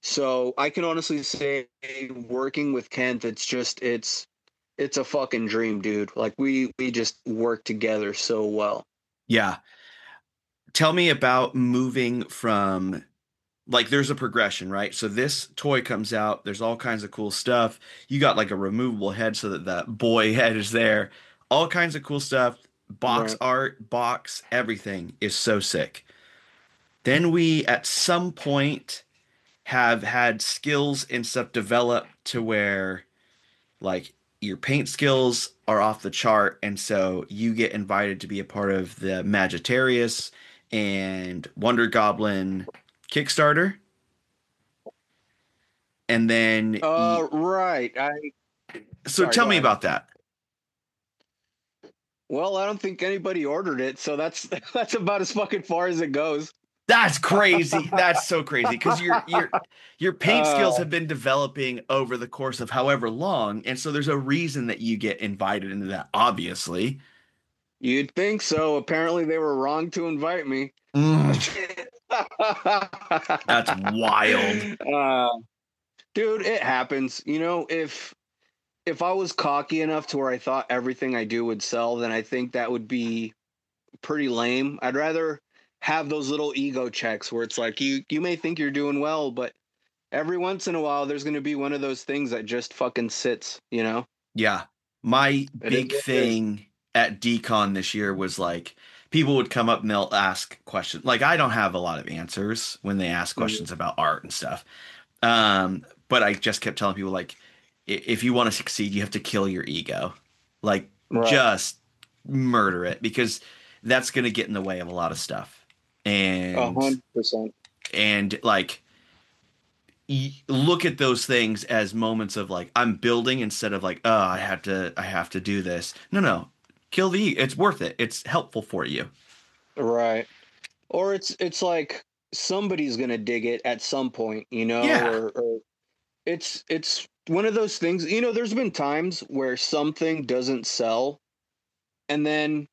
So I can honestly say, working with Kent, it's just it's it's a fucking dream, dude. Like we we just work together so well. Yeah. Tell me about moving from, like, there's a progression, right? So this toy comes out, there's all kinds of cool stuff. You got like a removable head so that that boy head is there. All kinds of cool stuff. Box Right. art, box, everything is so sick. Then we, at some point, have had skills and stuff develop to where, like, your paint skills are off the chart, and so you get invited to be a part of the Maggitarius and Wonder Goblin Kickstarter. And then Uh, right. I so sorry, tell go me ahead. about that. Well, I don't think anybody ordered it, so that's that's about as fucking far as it goes. That's crazy. That's so crazy because your your your paint skills Uh, have been developing over the course of however long, and so there's a reason that you get invited into that, obviously. You'd think so. Apparently, they were wrong to invite me. Mm, that's wild. Uh, dude, it happens. You know, if if I was cocky enough to where I thought everything I do would sell, then I think that would be pretty lame. I'd rather have those little ego checks where it's like you you may think you're doing well, but every once in a while there's going to be one of those things that just fucking sits, you know? Yeah. My It is big what it is. thing at DCon this year was like people would come up and they'll ask questions. Like I don't have a lot of answers when they ask Mhm. questions about art and stuff. Um, but I just kept telling people like i- if you want to succeed, you have to kill your ego. Like Right. just murder it because that's going to get in the way of a lot of stuff. A And hundred percent. and like y- look at those things as moments of like I'm building instead of like, oh, I have to I have to do this. No, no. Kill the ego. It's worth it. It's helpful for you. Right. Or it's it's like somebody's gonna dig it at some point, you know, Yeah. or, or it's it's one of those things, you know, there's been times where something doesn't sell and then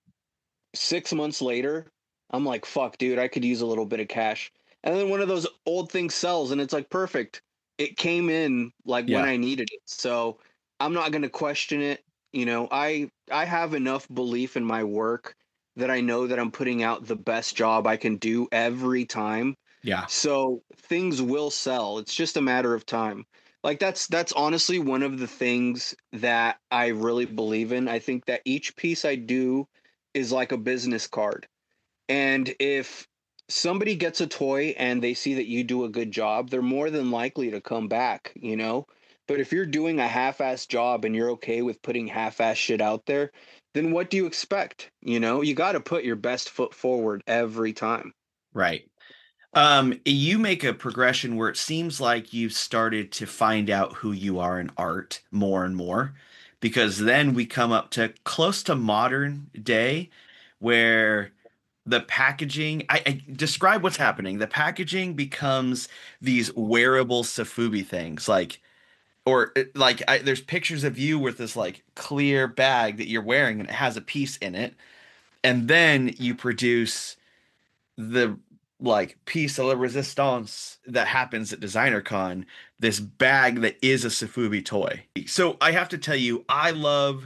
six months later, I'm like, fuck, dude, I could use a little bit of cash. And then one of those old things sells and it's like perfect. It came in like Yeah. when I needed it. So I'm not gonna question it. You know, I I have enough belief in my work that I know that I'm putting out the best job I can do every time. Yeah. So things will sell. It's just a matter of time. Like that's that's honestly one of the things that I really believe in. I think that each piece I do is like a business card. And if somebody gets a toy and they see that you do a good job, they're more than likely to come back, you know? But if you're doing a half-ass job and you're okay with putting half-ass shit out there, then what do you expect? You know, you got to put your best foot forward every time. Right. Um, you make a progression where it seems like you've started to find out who you are in art more and more, because then we come up to close to modern day where the packaging, I, I describe what's happening. The packaging becomes these wearable Safubi things, like, or it- like I, there's pictures of you with this like clear bag that you're wearing and it has a piece in it. And then you produce the like piece de la resistance that happens at DesignerCon, this bag that is a Safubi toy. So I have to tell you, I love,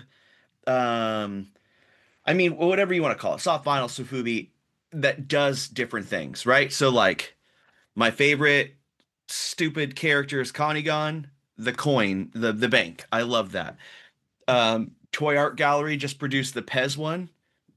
um, I mean, whatever you want to call it, soft vinyl Safubi that does different things, right? So like my favorite stupid character is Konigan, the coin, the the bank. I love that. Um, Toy Art Gallery just produced the Pez one.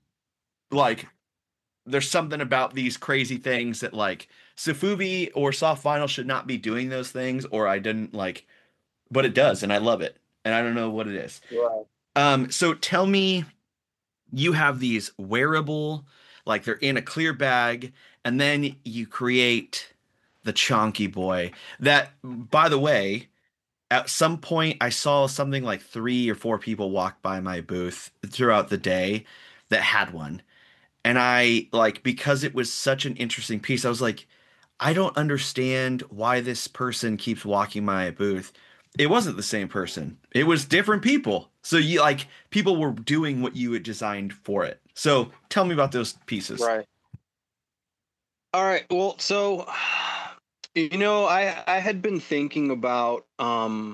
Like, there's something about these crazy things that like Safubi or soft vinyl should not be doing those things, or I didn't like, but it does, and I love it, and I don't know what it is. Right. Um, so tell me, you have these wearable, like they're in a clear bag, and then you create the Chonky Boy. That, by the way, at some point I saw something like three or four people walk by my booth throughout the day that had one. And I, like, because it was such an interesting piece, I was like, I don't understand why this person keeps walking my booth. It wasn't the same person. It was different people. So you like people were doing what you had designed for it. So tell me about those pieces. Right. All right. Well, so You know, I I had been thinking about um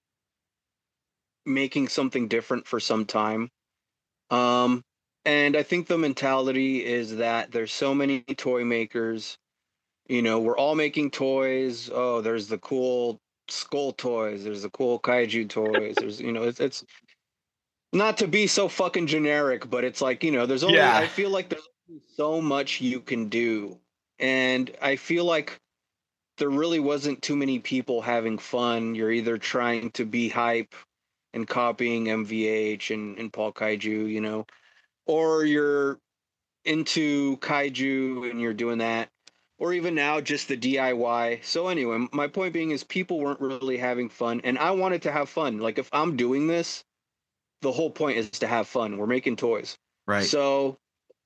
making something different for some time. Um and I think the mentality is that there's so many toy makers, you know, we're all making toys. Oh, there's the cool skull toys, there's the cool kaiju toys. There's, you know, it's it's not to be so fucking generic, but it's like, you know, there's only Yeah. I feel like there's only so much you can do. And I feel like there really wasn't too many people having fun. You're either trying to be hype and copying M V H and, and Paul Kaiju, you know, or you're into kaiju and you're doing that, or even now just the D I Y. So anyway, my point being is people weren't really having fun, and I wanted to have fun. Like if I'm doing this, the whole point is to have fun. We're making toys. Right. So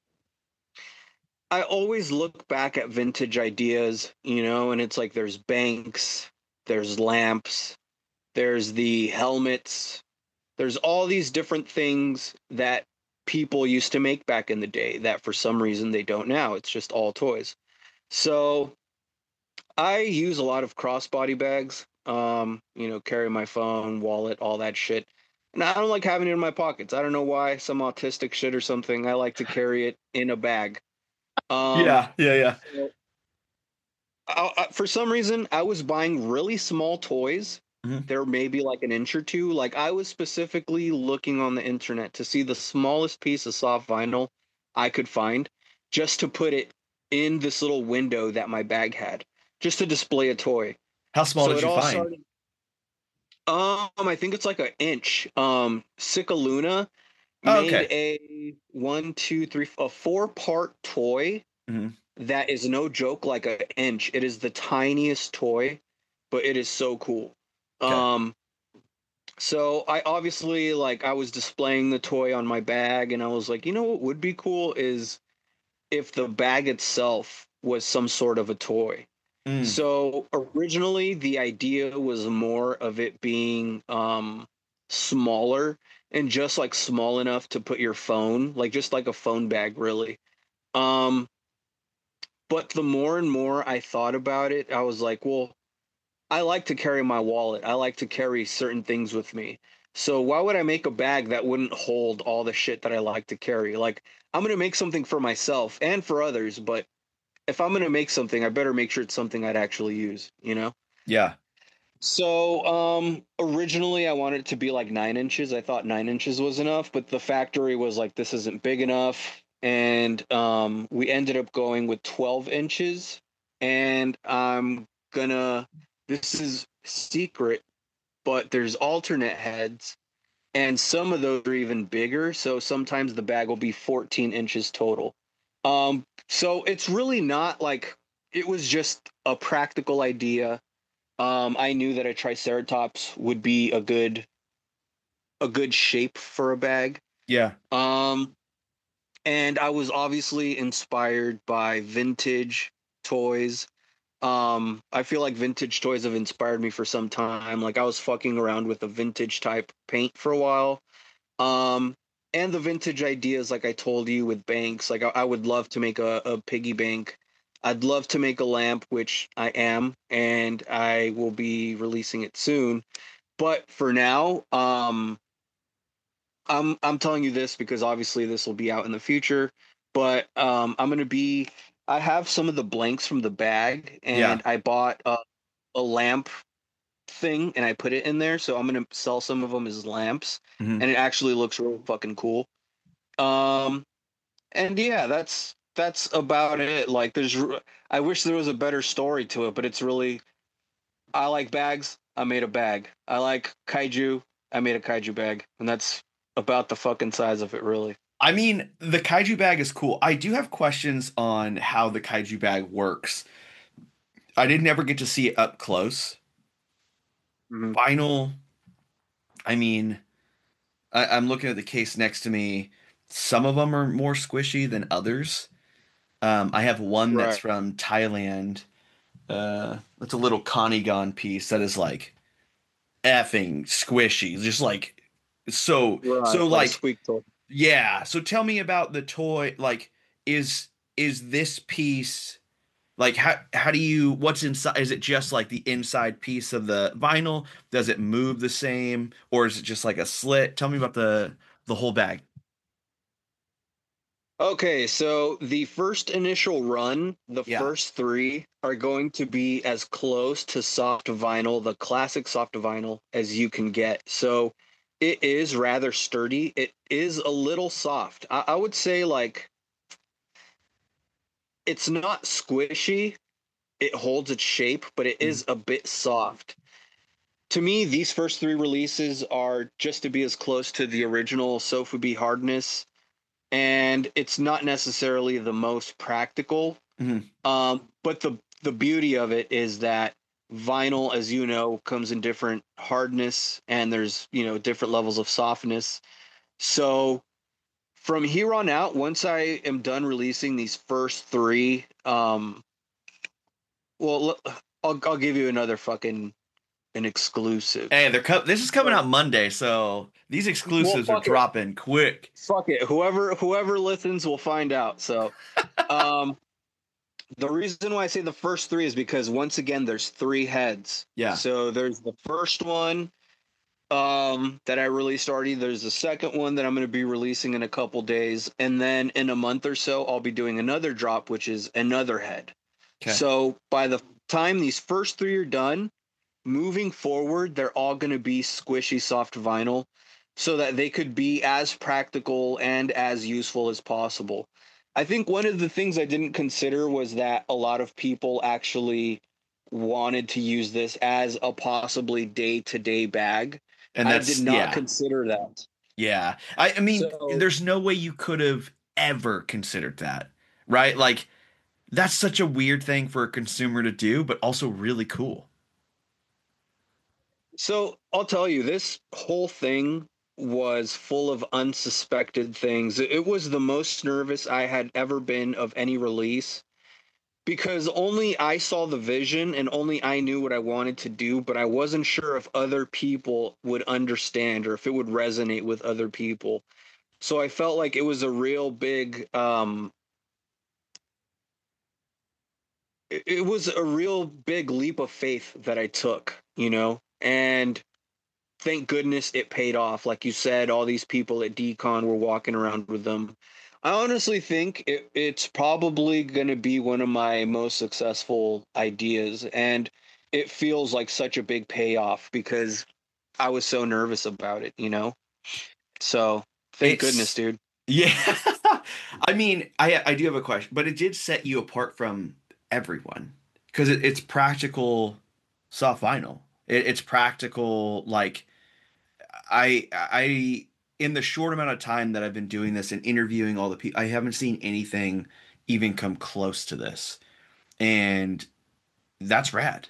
I always look back at vintage ideas, you know, and it's like there's banks, there's lamps, there's the helmets, there's all these different things that people used to make back in the day that for some reason they don't now. It's just all toys. So I use a lot of crossbody bags, um, you know, carry my phone, wallet, all that shit. And I don't like having it in my pockets. I don't know why, some autistic shit or something. I like to carry it in a bag. Um, yeah, yeah, yeah. I, I, for some reason, I was buying really small toys. Mhm. They're maybe like an inch or two. Like I was specifically looking on the internet to see the smallest piece of soft vinyl I could find, just to put it in this little window that my bag had, just to display a toy. How small So did it you all find? started- um, I think it's like an inch. Um, Sicaluna Oh, made okay. a one, two, three, a four-part toy Mhm. that is no joke, like an inch. It is the tiniest toy, but it is so cool. Okay. Um, so I obviously like I was displaying the toy on my bag, and I was like, you know what would be cool is if the bag itself was some sort of a toy. Mm. So originally the idea was more of it being um smaller and just like small enough to put your phone, like just like a phone bag really. Um but the more and more I thought about it, I was like, well, I like to carry my wallet. I like to carry certain things with me. So why would I make a bag that wouldn't hold all the shit that I like to carry? Like I'm going to make something for myself and for others, but if I'm going to make something, I better make sure it's something I'd actually use, you know? Yeah. So um originally I wanted it to be like nine inches. I thought nine inches was enough, but the factory was like, this isn't big enough. And um we ended up going with twelve inches. And I'm gonna, this is secret, but there's alternate heads, and some of those are even bigger. So sometimes the bag will be fourteen inches total. Um, so it's really not like, it was just a practical idea. Um, I knew that a Triceratops would be a good a good shape for a bag. Yeah. Um, and I was obviously inspired by vintage toys. Um, I feel like vintage toys have inspired me for some time. Like I was fucking around with the vintage type paint for a while. Um, and the vintage ideas, like I told you, with banks. Like I, I would love to make a, a piggy bank. I'd love to make a lamp, which I am, and I will be releasing it soon. But for now, um, I'm I'm telling you this because obviously this will be out in the future. But um, I'm gonna be. I have some of the blanks from the bag, and Yeah. I bought a, a lamp thing, and I put it in there. So I'm gonna sell some of them as lamps, Mhm. and it actually looks real fucking cool. Um, and yeah, that's that's about it. Like, there's, r- I wish there was a better story to it, but it's really, I like bags. I made a bag. I like kaiju. I made a kaiju bag, and that's about the fucking size of it, really. I mean, the kaiju bag is cool. I do have questions on how the kaiju bag works. I didn't ever get to see it up close. Mhm. Vinyl, I mean, I, I'm looking at the case next to me. Some of them are more squishy than others. Um, I have one that's Right. from Thailand. Uh, it's a little Konigon piece that is like effing squishy. Just like so so Right, like a like squeak toy. yeah. So tell me about the toy. Like, is is this piece Like how how do you what's inside? Is it just like the inside piece of the vinyl? Does it move the same, or is it just like a slit? Tell me about the the whole bag. Okay, so the first initial run, the Yeah. first three are going to be as close to soft vinyl, the classic soft vinyl, as you can get. So it is rather sturdy. It is a little soft. I, I would say like it's not squishy. It holds its shape, but it is a bit soft. To me, these first three releases are just to be as close to the original Sofubi hardness, and it's not necessarily the most practical. Mhm. Um, but the the beauty of it is that vinyl, as you know, comes in different hardness, and there's you know different levels of softness. So from here on out, once I am done releasing these first three, um, well, l- I'll I'll give you another fucking an exclusive. Hey, they're co- this is coming out Monday, so these exclusives are fuck it. dropping quick. Fuck it. Whoever whoever listens will find out. So, um, the reason why I say the first three is because once again, there's three heads. Yeah. So there's the first one, um, that I released already. There's the second one that I'm going to be releasing in a couple days, and then in a month or so, I'll be doing another drop, which is another head. Okay. So by the time these first three are done, moving forward, they're all going to be squishy, soft vinyl, so that they could be as practical and as useful as possible. I think one of the things I didn't consider was that a lot of people actually wanted to use this as a possibly day-to-day bag. And I that's did not yeah. consider that. Yeah. I, I mean, So- there's no way you could have ever considered that, right? Like, that's such a weird thing for a consumer to do, but also really cool. So I'll tell you, this whole thing was full of unsuspected things. It was the most nervous I had ever been of any release, because only I saw the vision and only I knew what I wanted to do, but I wasn't sure if other people would understand or if it would resonate with other people. So I felt like it was a real big um it, it was a real big leap of faith that I took, you know? And thank goodness it paid off. Like you said, all these people at D-Con were walking around with them. I honestly think it, it's probably going to be one of my most successful ideas. And it feels like such a big payoff because I was so nervous about it, you know? So thank It's- goodness, dude. Yeah. I mean, I I do have a question, but it did set you apart from everyone because it, it's practical soft vinyl. It, it's practical. Like I I in the short amount of time that I've been doing this and interviewing all the people, I haven't seen anything even come close to this, and that's rad.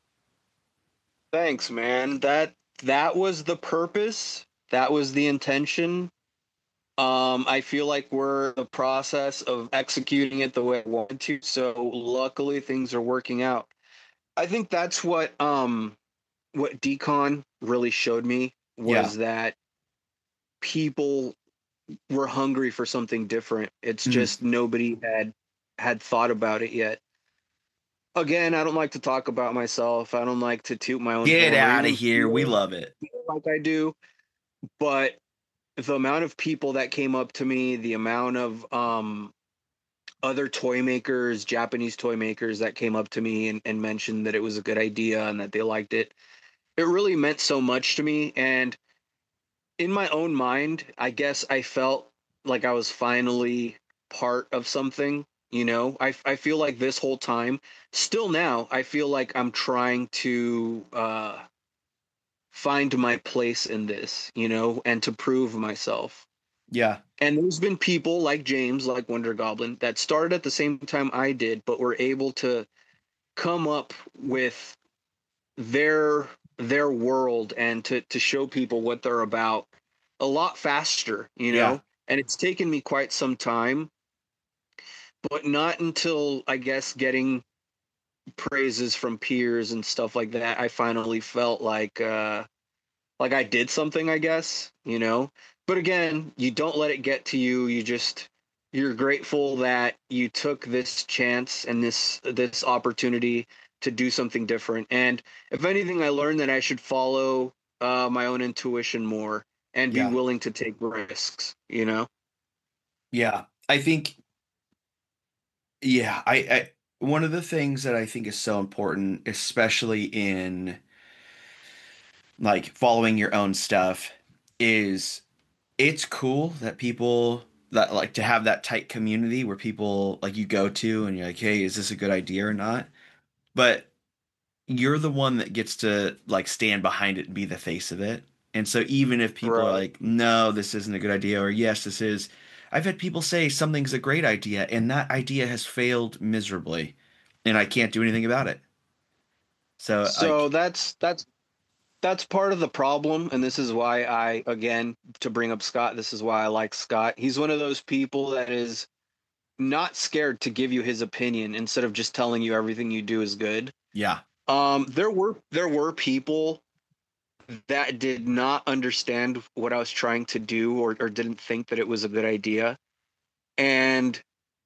Thanks, man. That that was the purpose. That was the intention. Um, I feel like we're in the process of executing it the way I wanted to. So luckily things are working out. I think that's what um what D-Con really showed me was that people were hungry for something different. It's Mhm. just nobody had had thought about it yet. Again, I don't like to talk about myself. I don't like to toot my own Get horn or out of even here. We feel love it. like I do. But the amount of people that came up to me, the amount of um, other toy makers, Japanese toy makers that came up to me and, and mentioned that it was a good idea and that they liked it, it really meant so much to me. And in my own mind, I guess I felt like I was finally part of something. You know, I, I feel like this whole time, still now, I feel like I'm trying to uh, find my place in this, you know, and to prove myself. Yeah. And there's been people like James, like Wonder Goblin, that started at the same time I did, but were able to come up with their their world and to to show people what they're about a lot faster, you know. Yeah. And it's taken me quite some time, but not until I guess getting praises from peers and stuff like that, I finally felt like uh like I did something, I guess, you know. But again, you don't let it get to you. You just you're grateful that you took this chance and this this opportunity to do something different. And if anything, I learned that I should follow uh, my own intuition more and be Yeah. willing to take risks, you know? Yeah. I think, yeah, I, I, one of the things that I think is so important, especially in like following your own stuff, is it's cool that people that like to have that tight community where people like you go to and you're like, hey, is this a good idea or not? But you're the one that gets to like stand behind it and be the face of it. And so even if people are Right. like, no, this isn't a good idea, or yes, this is, I've had people say something's a great idea and that idea has failed miserably and I can't do anything about it. So So like, that's that's that's part of the problem, and this is why I, again, to bring up Scott, this is why I like Scott. He's one of those people that is not scared to give you his opinion instead of just telling you everything you do is good. yeah, Um, there were there were people that did not understand what I was trying to do, or, or didn't think that it was a good idea. And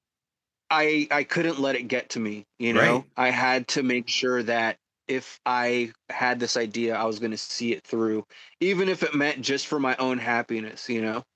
I I couldn't let it get to me, you know? right. I had to make sure that if I had this idea, I was going to see it through, even if it meant just for my own happiness, you know?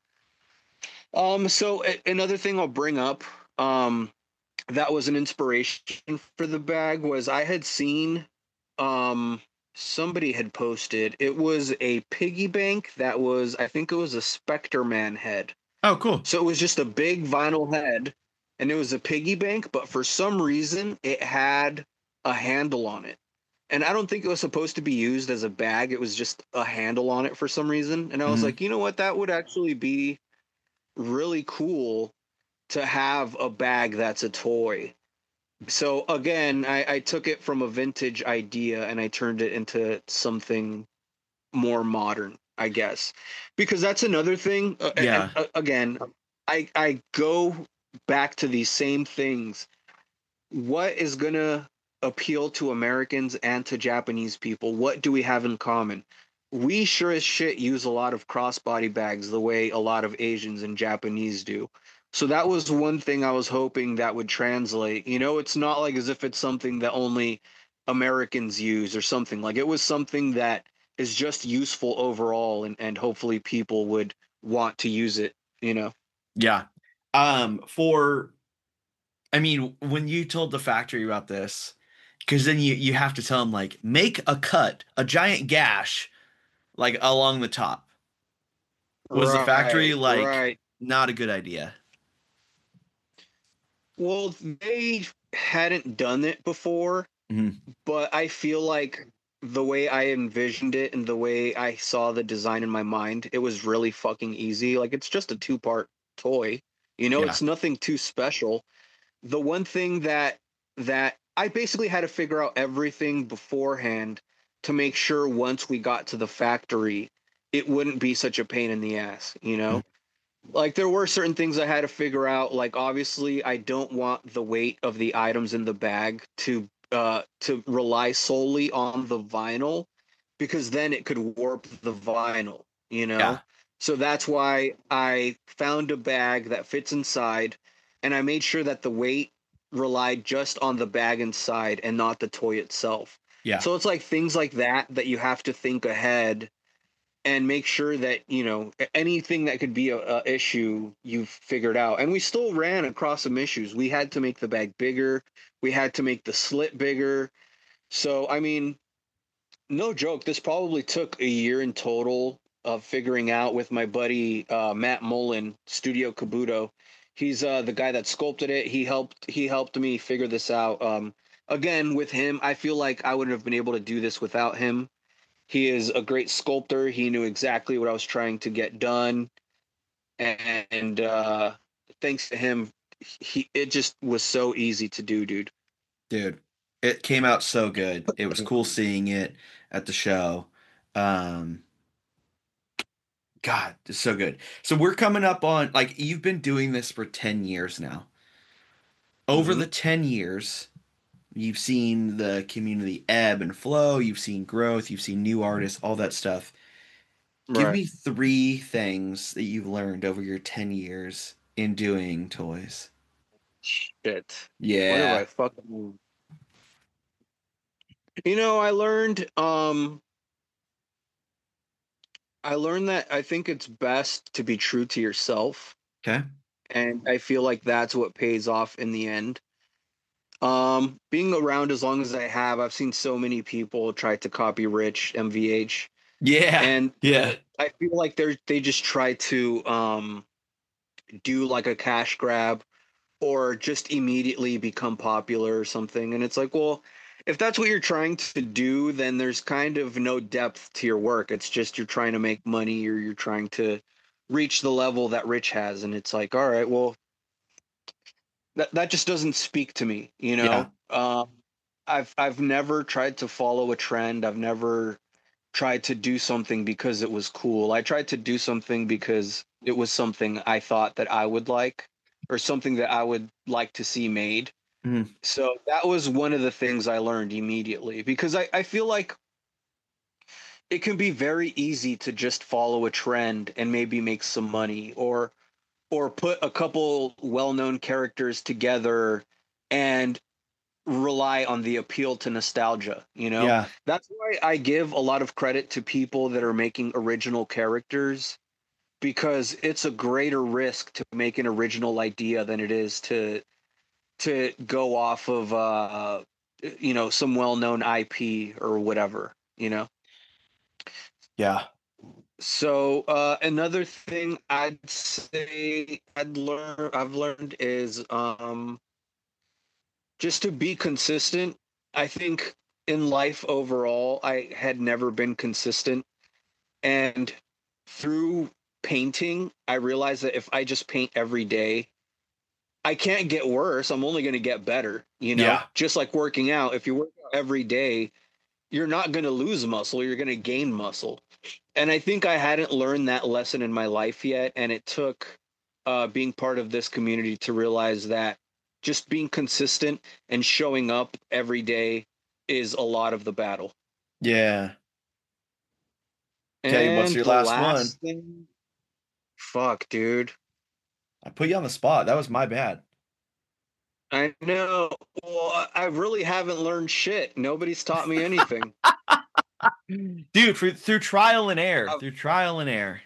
Um, so a- another thing I'll bring up, um, that was an inspiration for the bag was I had seen, um, somebody had posted, it was a piggy bank that was, I think it was a Spectre Man head. Oh, cool. So it was just a big vinyl head and it was a piggy bank, but for some reason it had a handle on it. And I don't think it was supposed to be used as a bag. It was just a handle on it for some reason. And I was Mhm. like, you know what? That would actually be really cool to have a bag that's a toy. So again, I, I took it from a vintage idea and I turned it into something more modern, I guess, because that's another thing. Uh, and Yeah. uh, again, I I go back to these same things. What is gonna appeal to Americans and to Japanese people? What do we have in common? We sure as shit use a lot of crossbody bags the way a lot of Asians and Japanese do. So that was one thing I was hoping that would translate. You know, it's not like as if it's something that only Americans use or something. Like it was something that is just useful overall, and, and hopefully people would want to use it, you know? Yeah. Um, for, I mean, when you told the factory about this, because then you you have to tell them like make a cut, a giant gash, like along the top. Was the factory Right, like right. not a good idea? Well, they hadn't done it before, Mhm. but I feel like the way I envisioned it and the way I saw the design in my mind, it was really fucking easy. Like it's just a two-part toy. You know, Yeah. it's nothing too special. The one thing that that I basically had to figure out everything beforehand to make sure once we got to the factory, it wouldn't be such a pain in the ass, you know? Like there were certain things I had to figure out. Like obviously, I don't want the weight of the items in the bag to uh to rely solely on the vinyl, because then it could warp the vinyl, you Yeah. know? So that's why I found a bag that fits inside, and I made sure that the weight relied just on the bag inside and not the toy itself. Yeah. So it's like things like that that you have to think ahead and make sure that, you know, anything that could be a, a issue you've figured out. And we still ran across some issues. We had to make the bag bigger, we had to make the slit bigger. So I mean, no joke, this probably took a year in total of figuring out with my buddy uh, Matt Mullen, Studio Kabuto. He's uh, the guy that sculpted it. He helped he helped me figure this out. Um, again, with him, I feel like I wouldn't have been able to do this without him. He is a great sculptor. He knew exactly what I was trying to get done, and uh, thanks to him, he it just was so easy to do, dude. Dude, it came out so good. It was cool seeing it at the show. Um, God, it's so good. So we're coming up on like you've been doing this for ten years now. Over Mhm. the ten years, you've seen the community ebb and flow, you've seen growth, you've seen new artists, all that stuff. Give Right. me three things that you've learned over your ten years in doing toys? Shit. Yeah. What have I fucking... You know, I learned, um, I learned that I think it's best to be true to yourself. Okay. And I feel like that's what pays off in the end. Um, being around as long as I have, I've seen so many people try to copy Rich M V H. Yeah. And yeah. I feel like they're they just try to um do like a cash grab or just immediately become popular or something. And it's like, well, if that's what you're trying to do, then there's kind of no depth to your work. It's just you're trying to make money or you're trying to reach the level that Rich has. And it's like, all right, well, that that just doesn't speak to me, you know? Yeah. Um, I've I've never tried to follow a trend. I've never tried to do something because it was cool. I tried to do something because it was something I thought that I would like or something that I would like to see made. Mm. So that was one of the things I learned immediately, because I, I feel like it can be very easy to just follow a trend and maybe make some money, or or put a couple well-known characters together and rely on the appeal to nostalgia, you know? Yeah. That's why I give a lot of credit to people that are making original characters, because it's a greater risk to make an original idea than it is to to go off of uh you know, some well-known I P or whatever, you know? Yeah. So uh, another thing I'd say I'd learn I've learned is um, just to be consistent. I think in life overall, I had never been consistent, and through painting, I realized that if I just paint every day, I can't get worse. I'm only going to get better. You know, Yeah. just like working out. If you work out every day, you're not going to lose muscle. You're going to gain muscle. And I think I hadn't learned that lesson in my life yet. And it took uh, being part of this community to realize that just being consistent and showing up every day is a lot of the battle. Yeah. Okay, what's And your the last, last one? thing, fuck, dude. I put you on the spot. That was my bad. I know. Well, I really haven't learned shit. Nobody's taught me anything. Dude, for, through trial and error. Uh, through trial and error.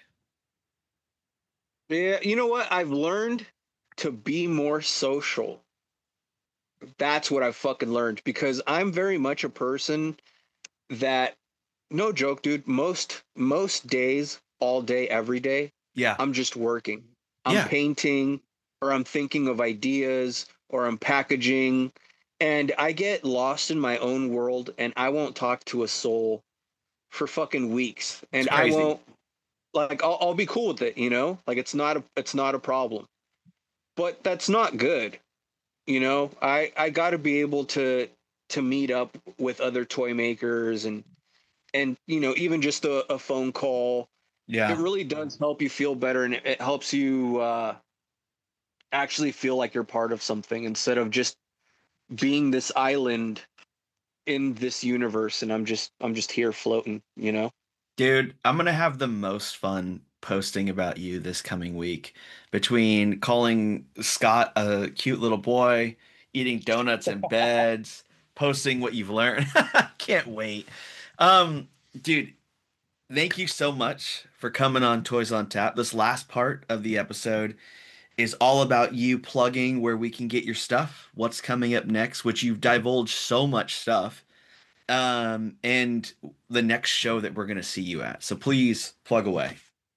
Yeah, you know what? I've learned to be more social. That's what I've fucking learned, because I'm very much a person that, no joke, dude, most most days, all day, every day, Yeah. I'm just working. I'm Yeah. painting, or I'm thinking of ideas, or I'm packaging, and I get lost in my own world, and I won't talk to a soul for fucking weeks, and I crazy. won't, like, I'll, I'll be cool with it, you know, like it's not a it's not a problem, but that's not good, you know. I I got to be able to to meet up with other toy makers, and and you know, even just a, a phone call. Yeah. It really does help you feel better, and it, it helps you uh, actually feel like you're part of something instead of just being this island in this universe, and I'm just I'm just here floating, you know. Dude, I'm going to have the most fun posting about you this coming week, between calling Scott a cute little boy, eating donuts in beds, posting what you've learned. Can't wait. Um, dude, thank you so much for coming on Toys on Tap. This last part of the episode is all about you plugging where we can get your stuff, what's coming up next, which you've divulged so much stuff. Um, and the next show that we're going to see you at. So please plug away.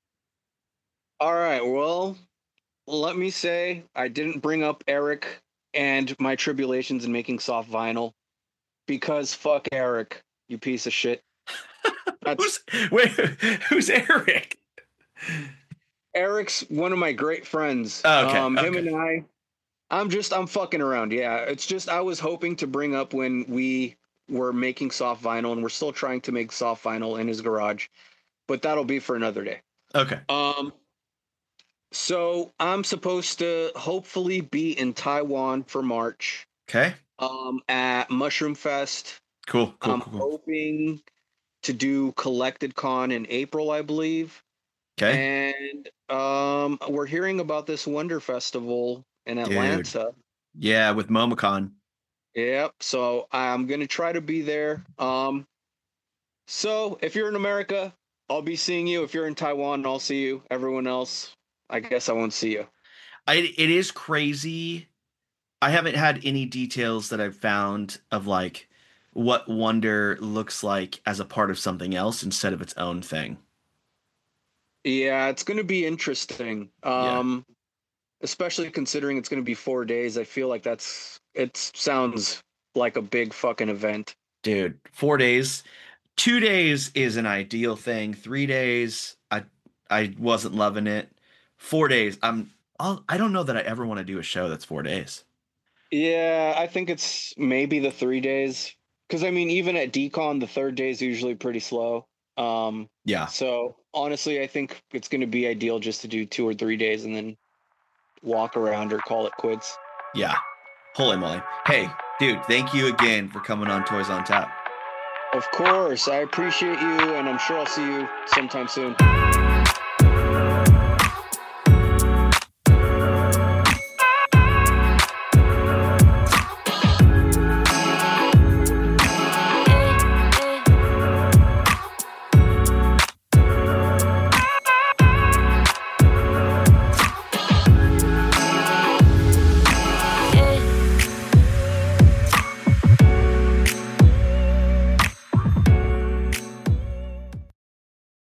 All right. Well, let me say I didn't bring up Eric and my tribulations in making soft vinyl, because fuck Eric, you piece of shit. who's, wait, who's Eric? Eric's one of my great friends. Oh, okay. Um, okay. Him and I, I'm just, I'm fucking around. Yeah. It's just, I was hoping to bring up when we were making soft vinyl, and we're still trying to make soft vinyl in his garage, but that'll be for another day. Okay. Um, so I'm supposed to hopefully be in Taiwan for March. Okay. Um, at Mushroom Fest. Cool. Cool. I'm cool, cool. hoping to do Collected Con in April, I believe. Okay. And um, we're hearing about this Wonder Festival in Atlanta. Dude. Yeah, with Momocon. Yep. So I'm gonna try to be there. Um, so if you're in America, I'll be seeing you. If you're in Taiwan, I'll see you. Everyone else, I guess I won't see you. I, it is crazy. I haven't had any details that I've found of like what Wonder looks like as a part of something else instead of its own thing. Yeah, it's going to be interesting. Um, yeah. Especially considering it's going to be four days. I feel like that's it sounds like a big fucking event. Dude, four days. Two days is an ideal thing. Three days, I I wasn't loving it. Four days, I'm I'll, I don't know that I ever want to do a show that's four days. Yeah, I think it's maybe the three days. Because, I mean, even at D-Con, the third day is usually pretty slow. Um, yeah. So, honestly, I think it's going to be ideal just to do two or three days and then walk around or call it quits. Yeah. Holy moly. Hey, dude, thank you again for coming on Toys on Tap. Of course. I appreciate you, and I'm sure I'll see you sometime soon.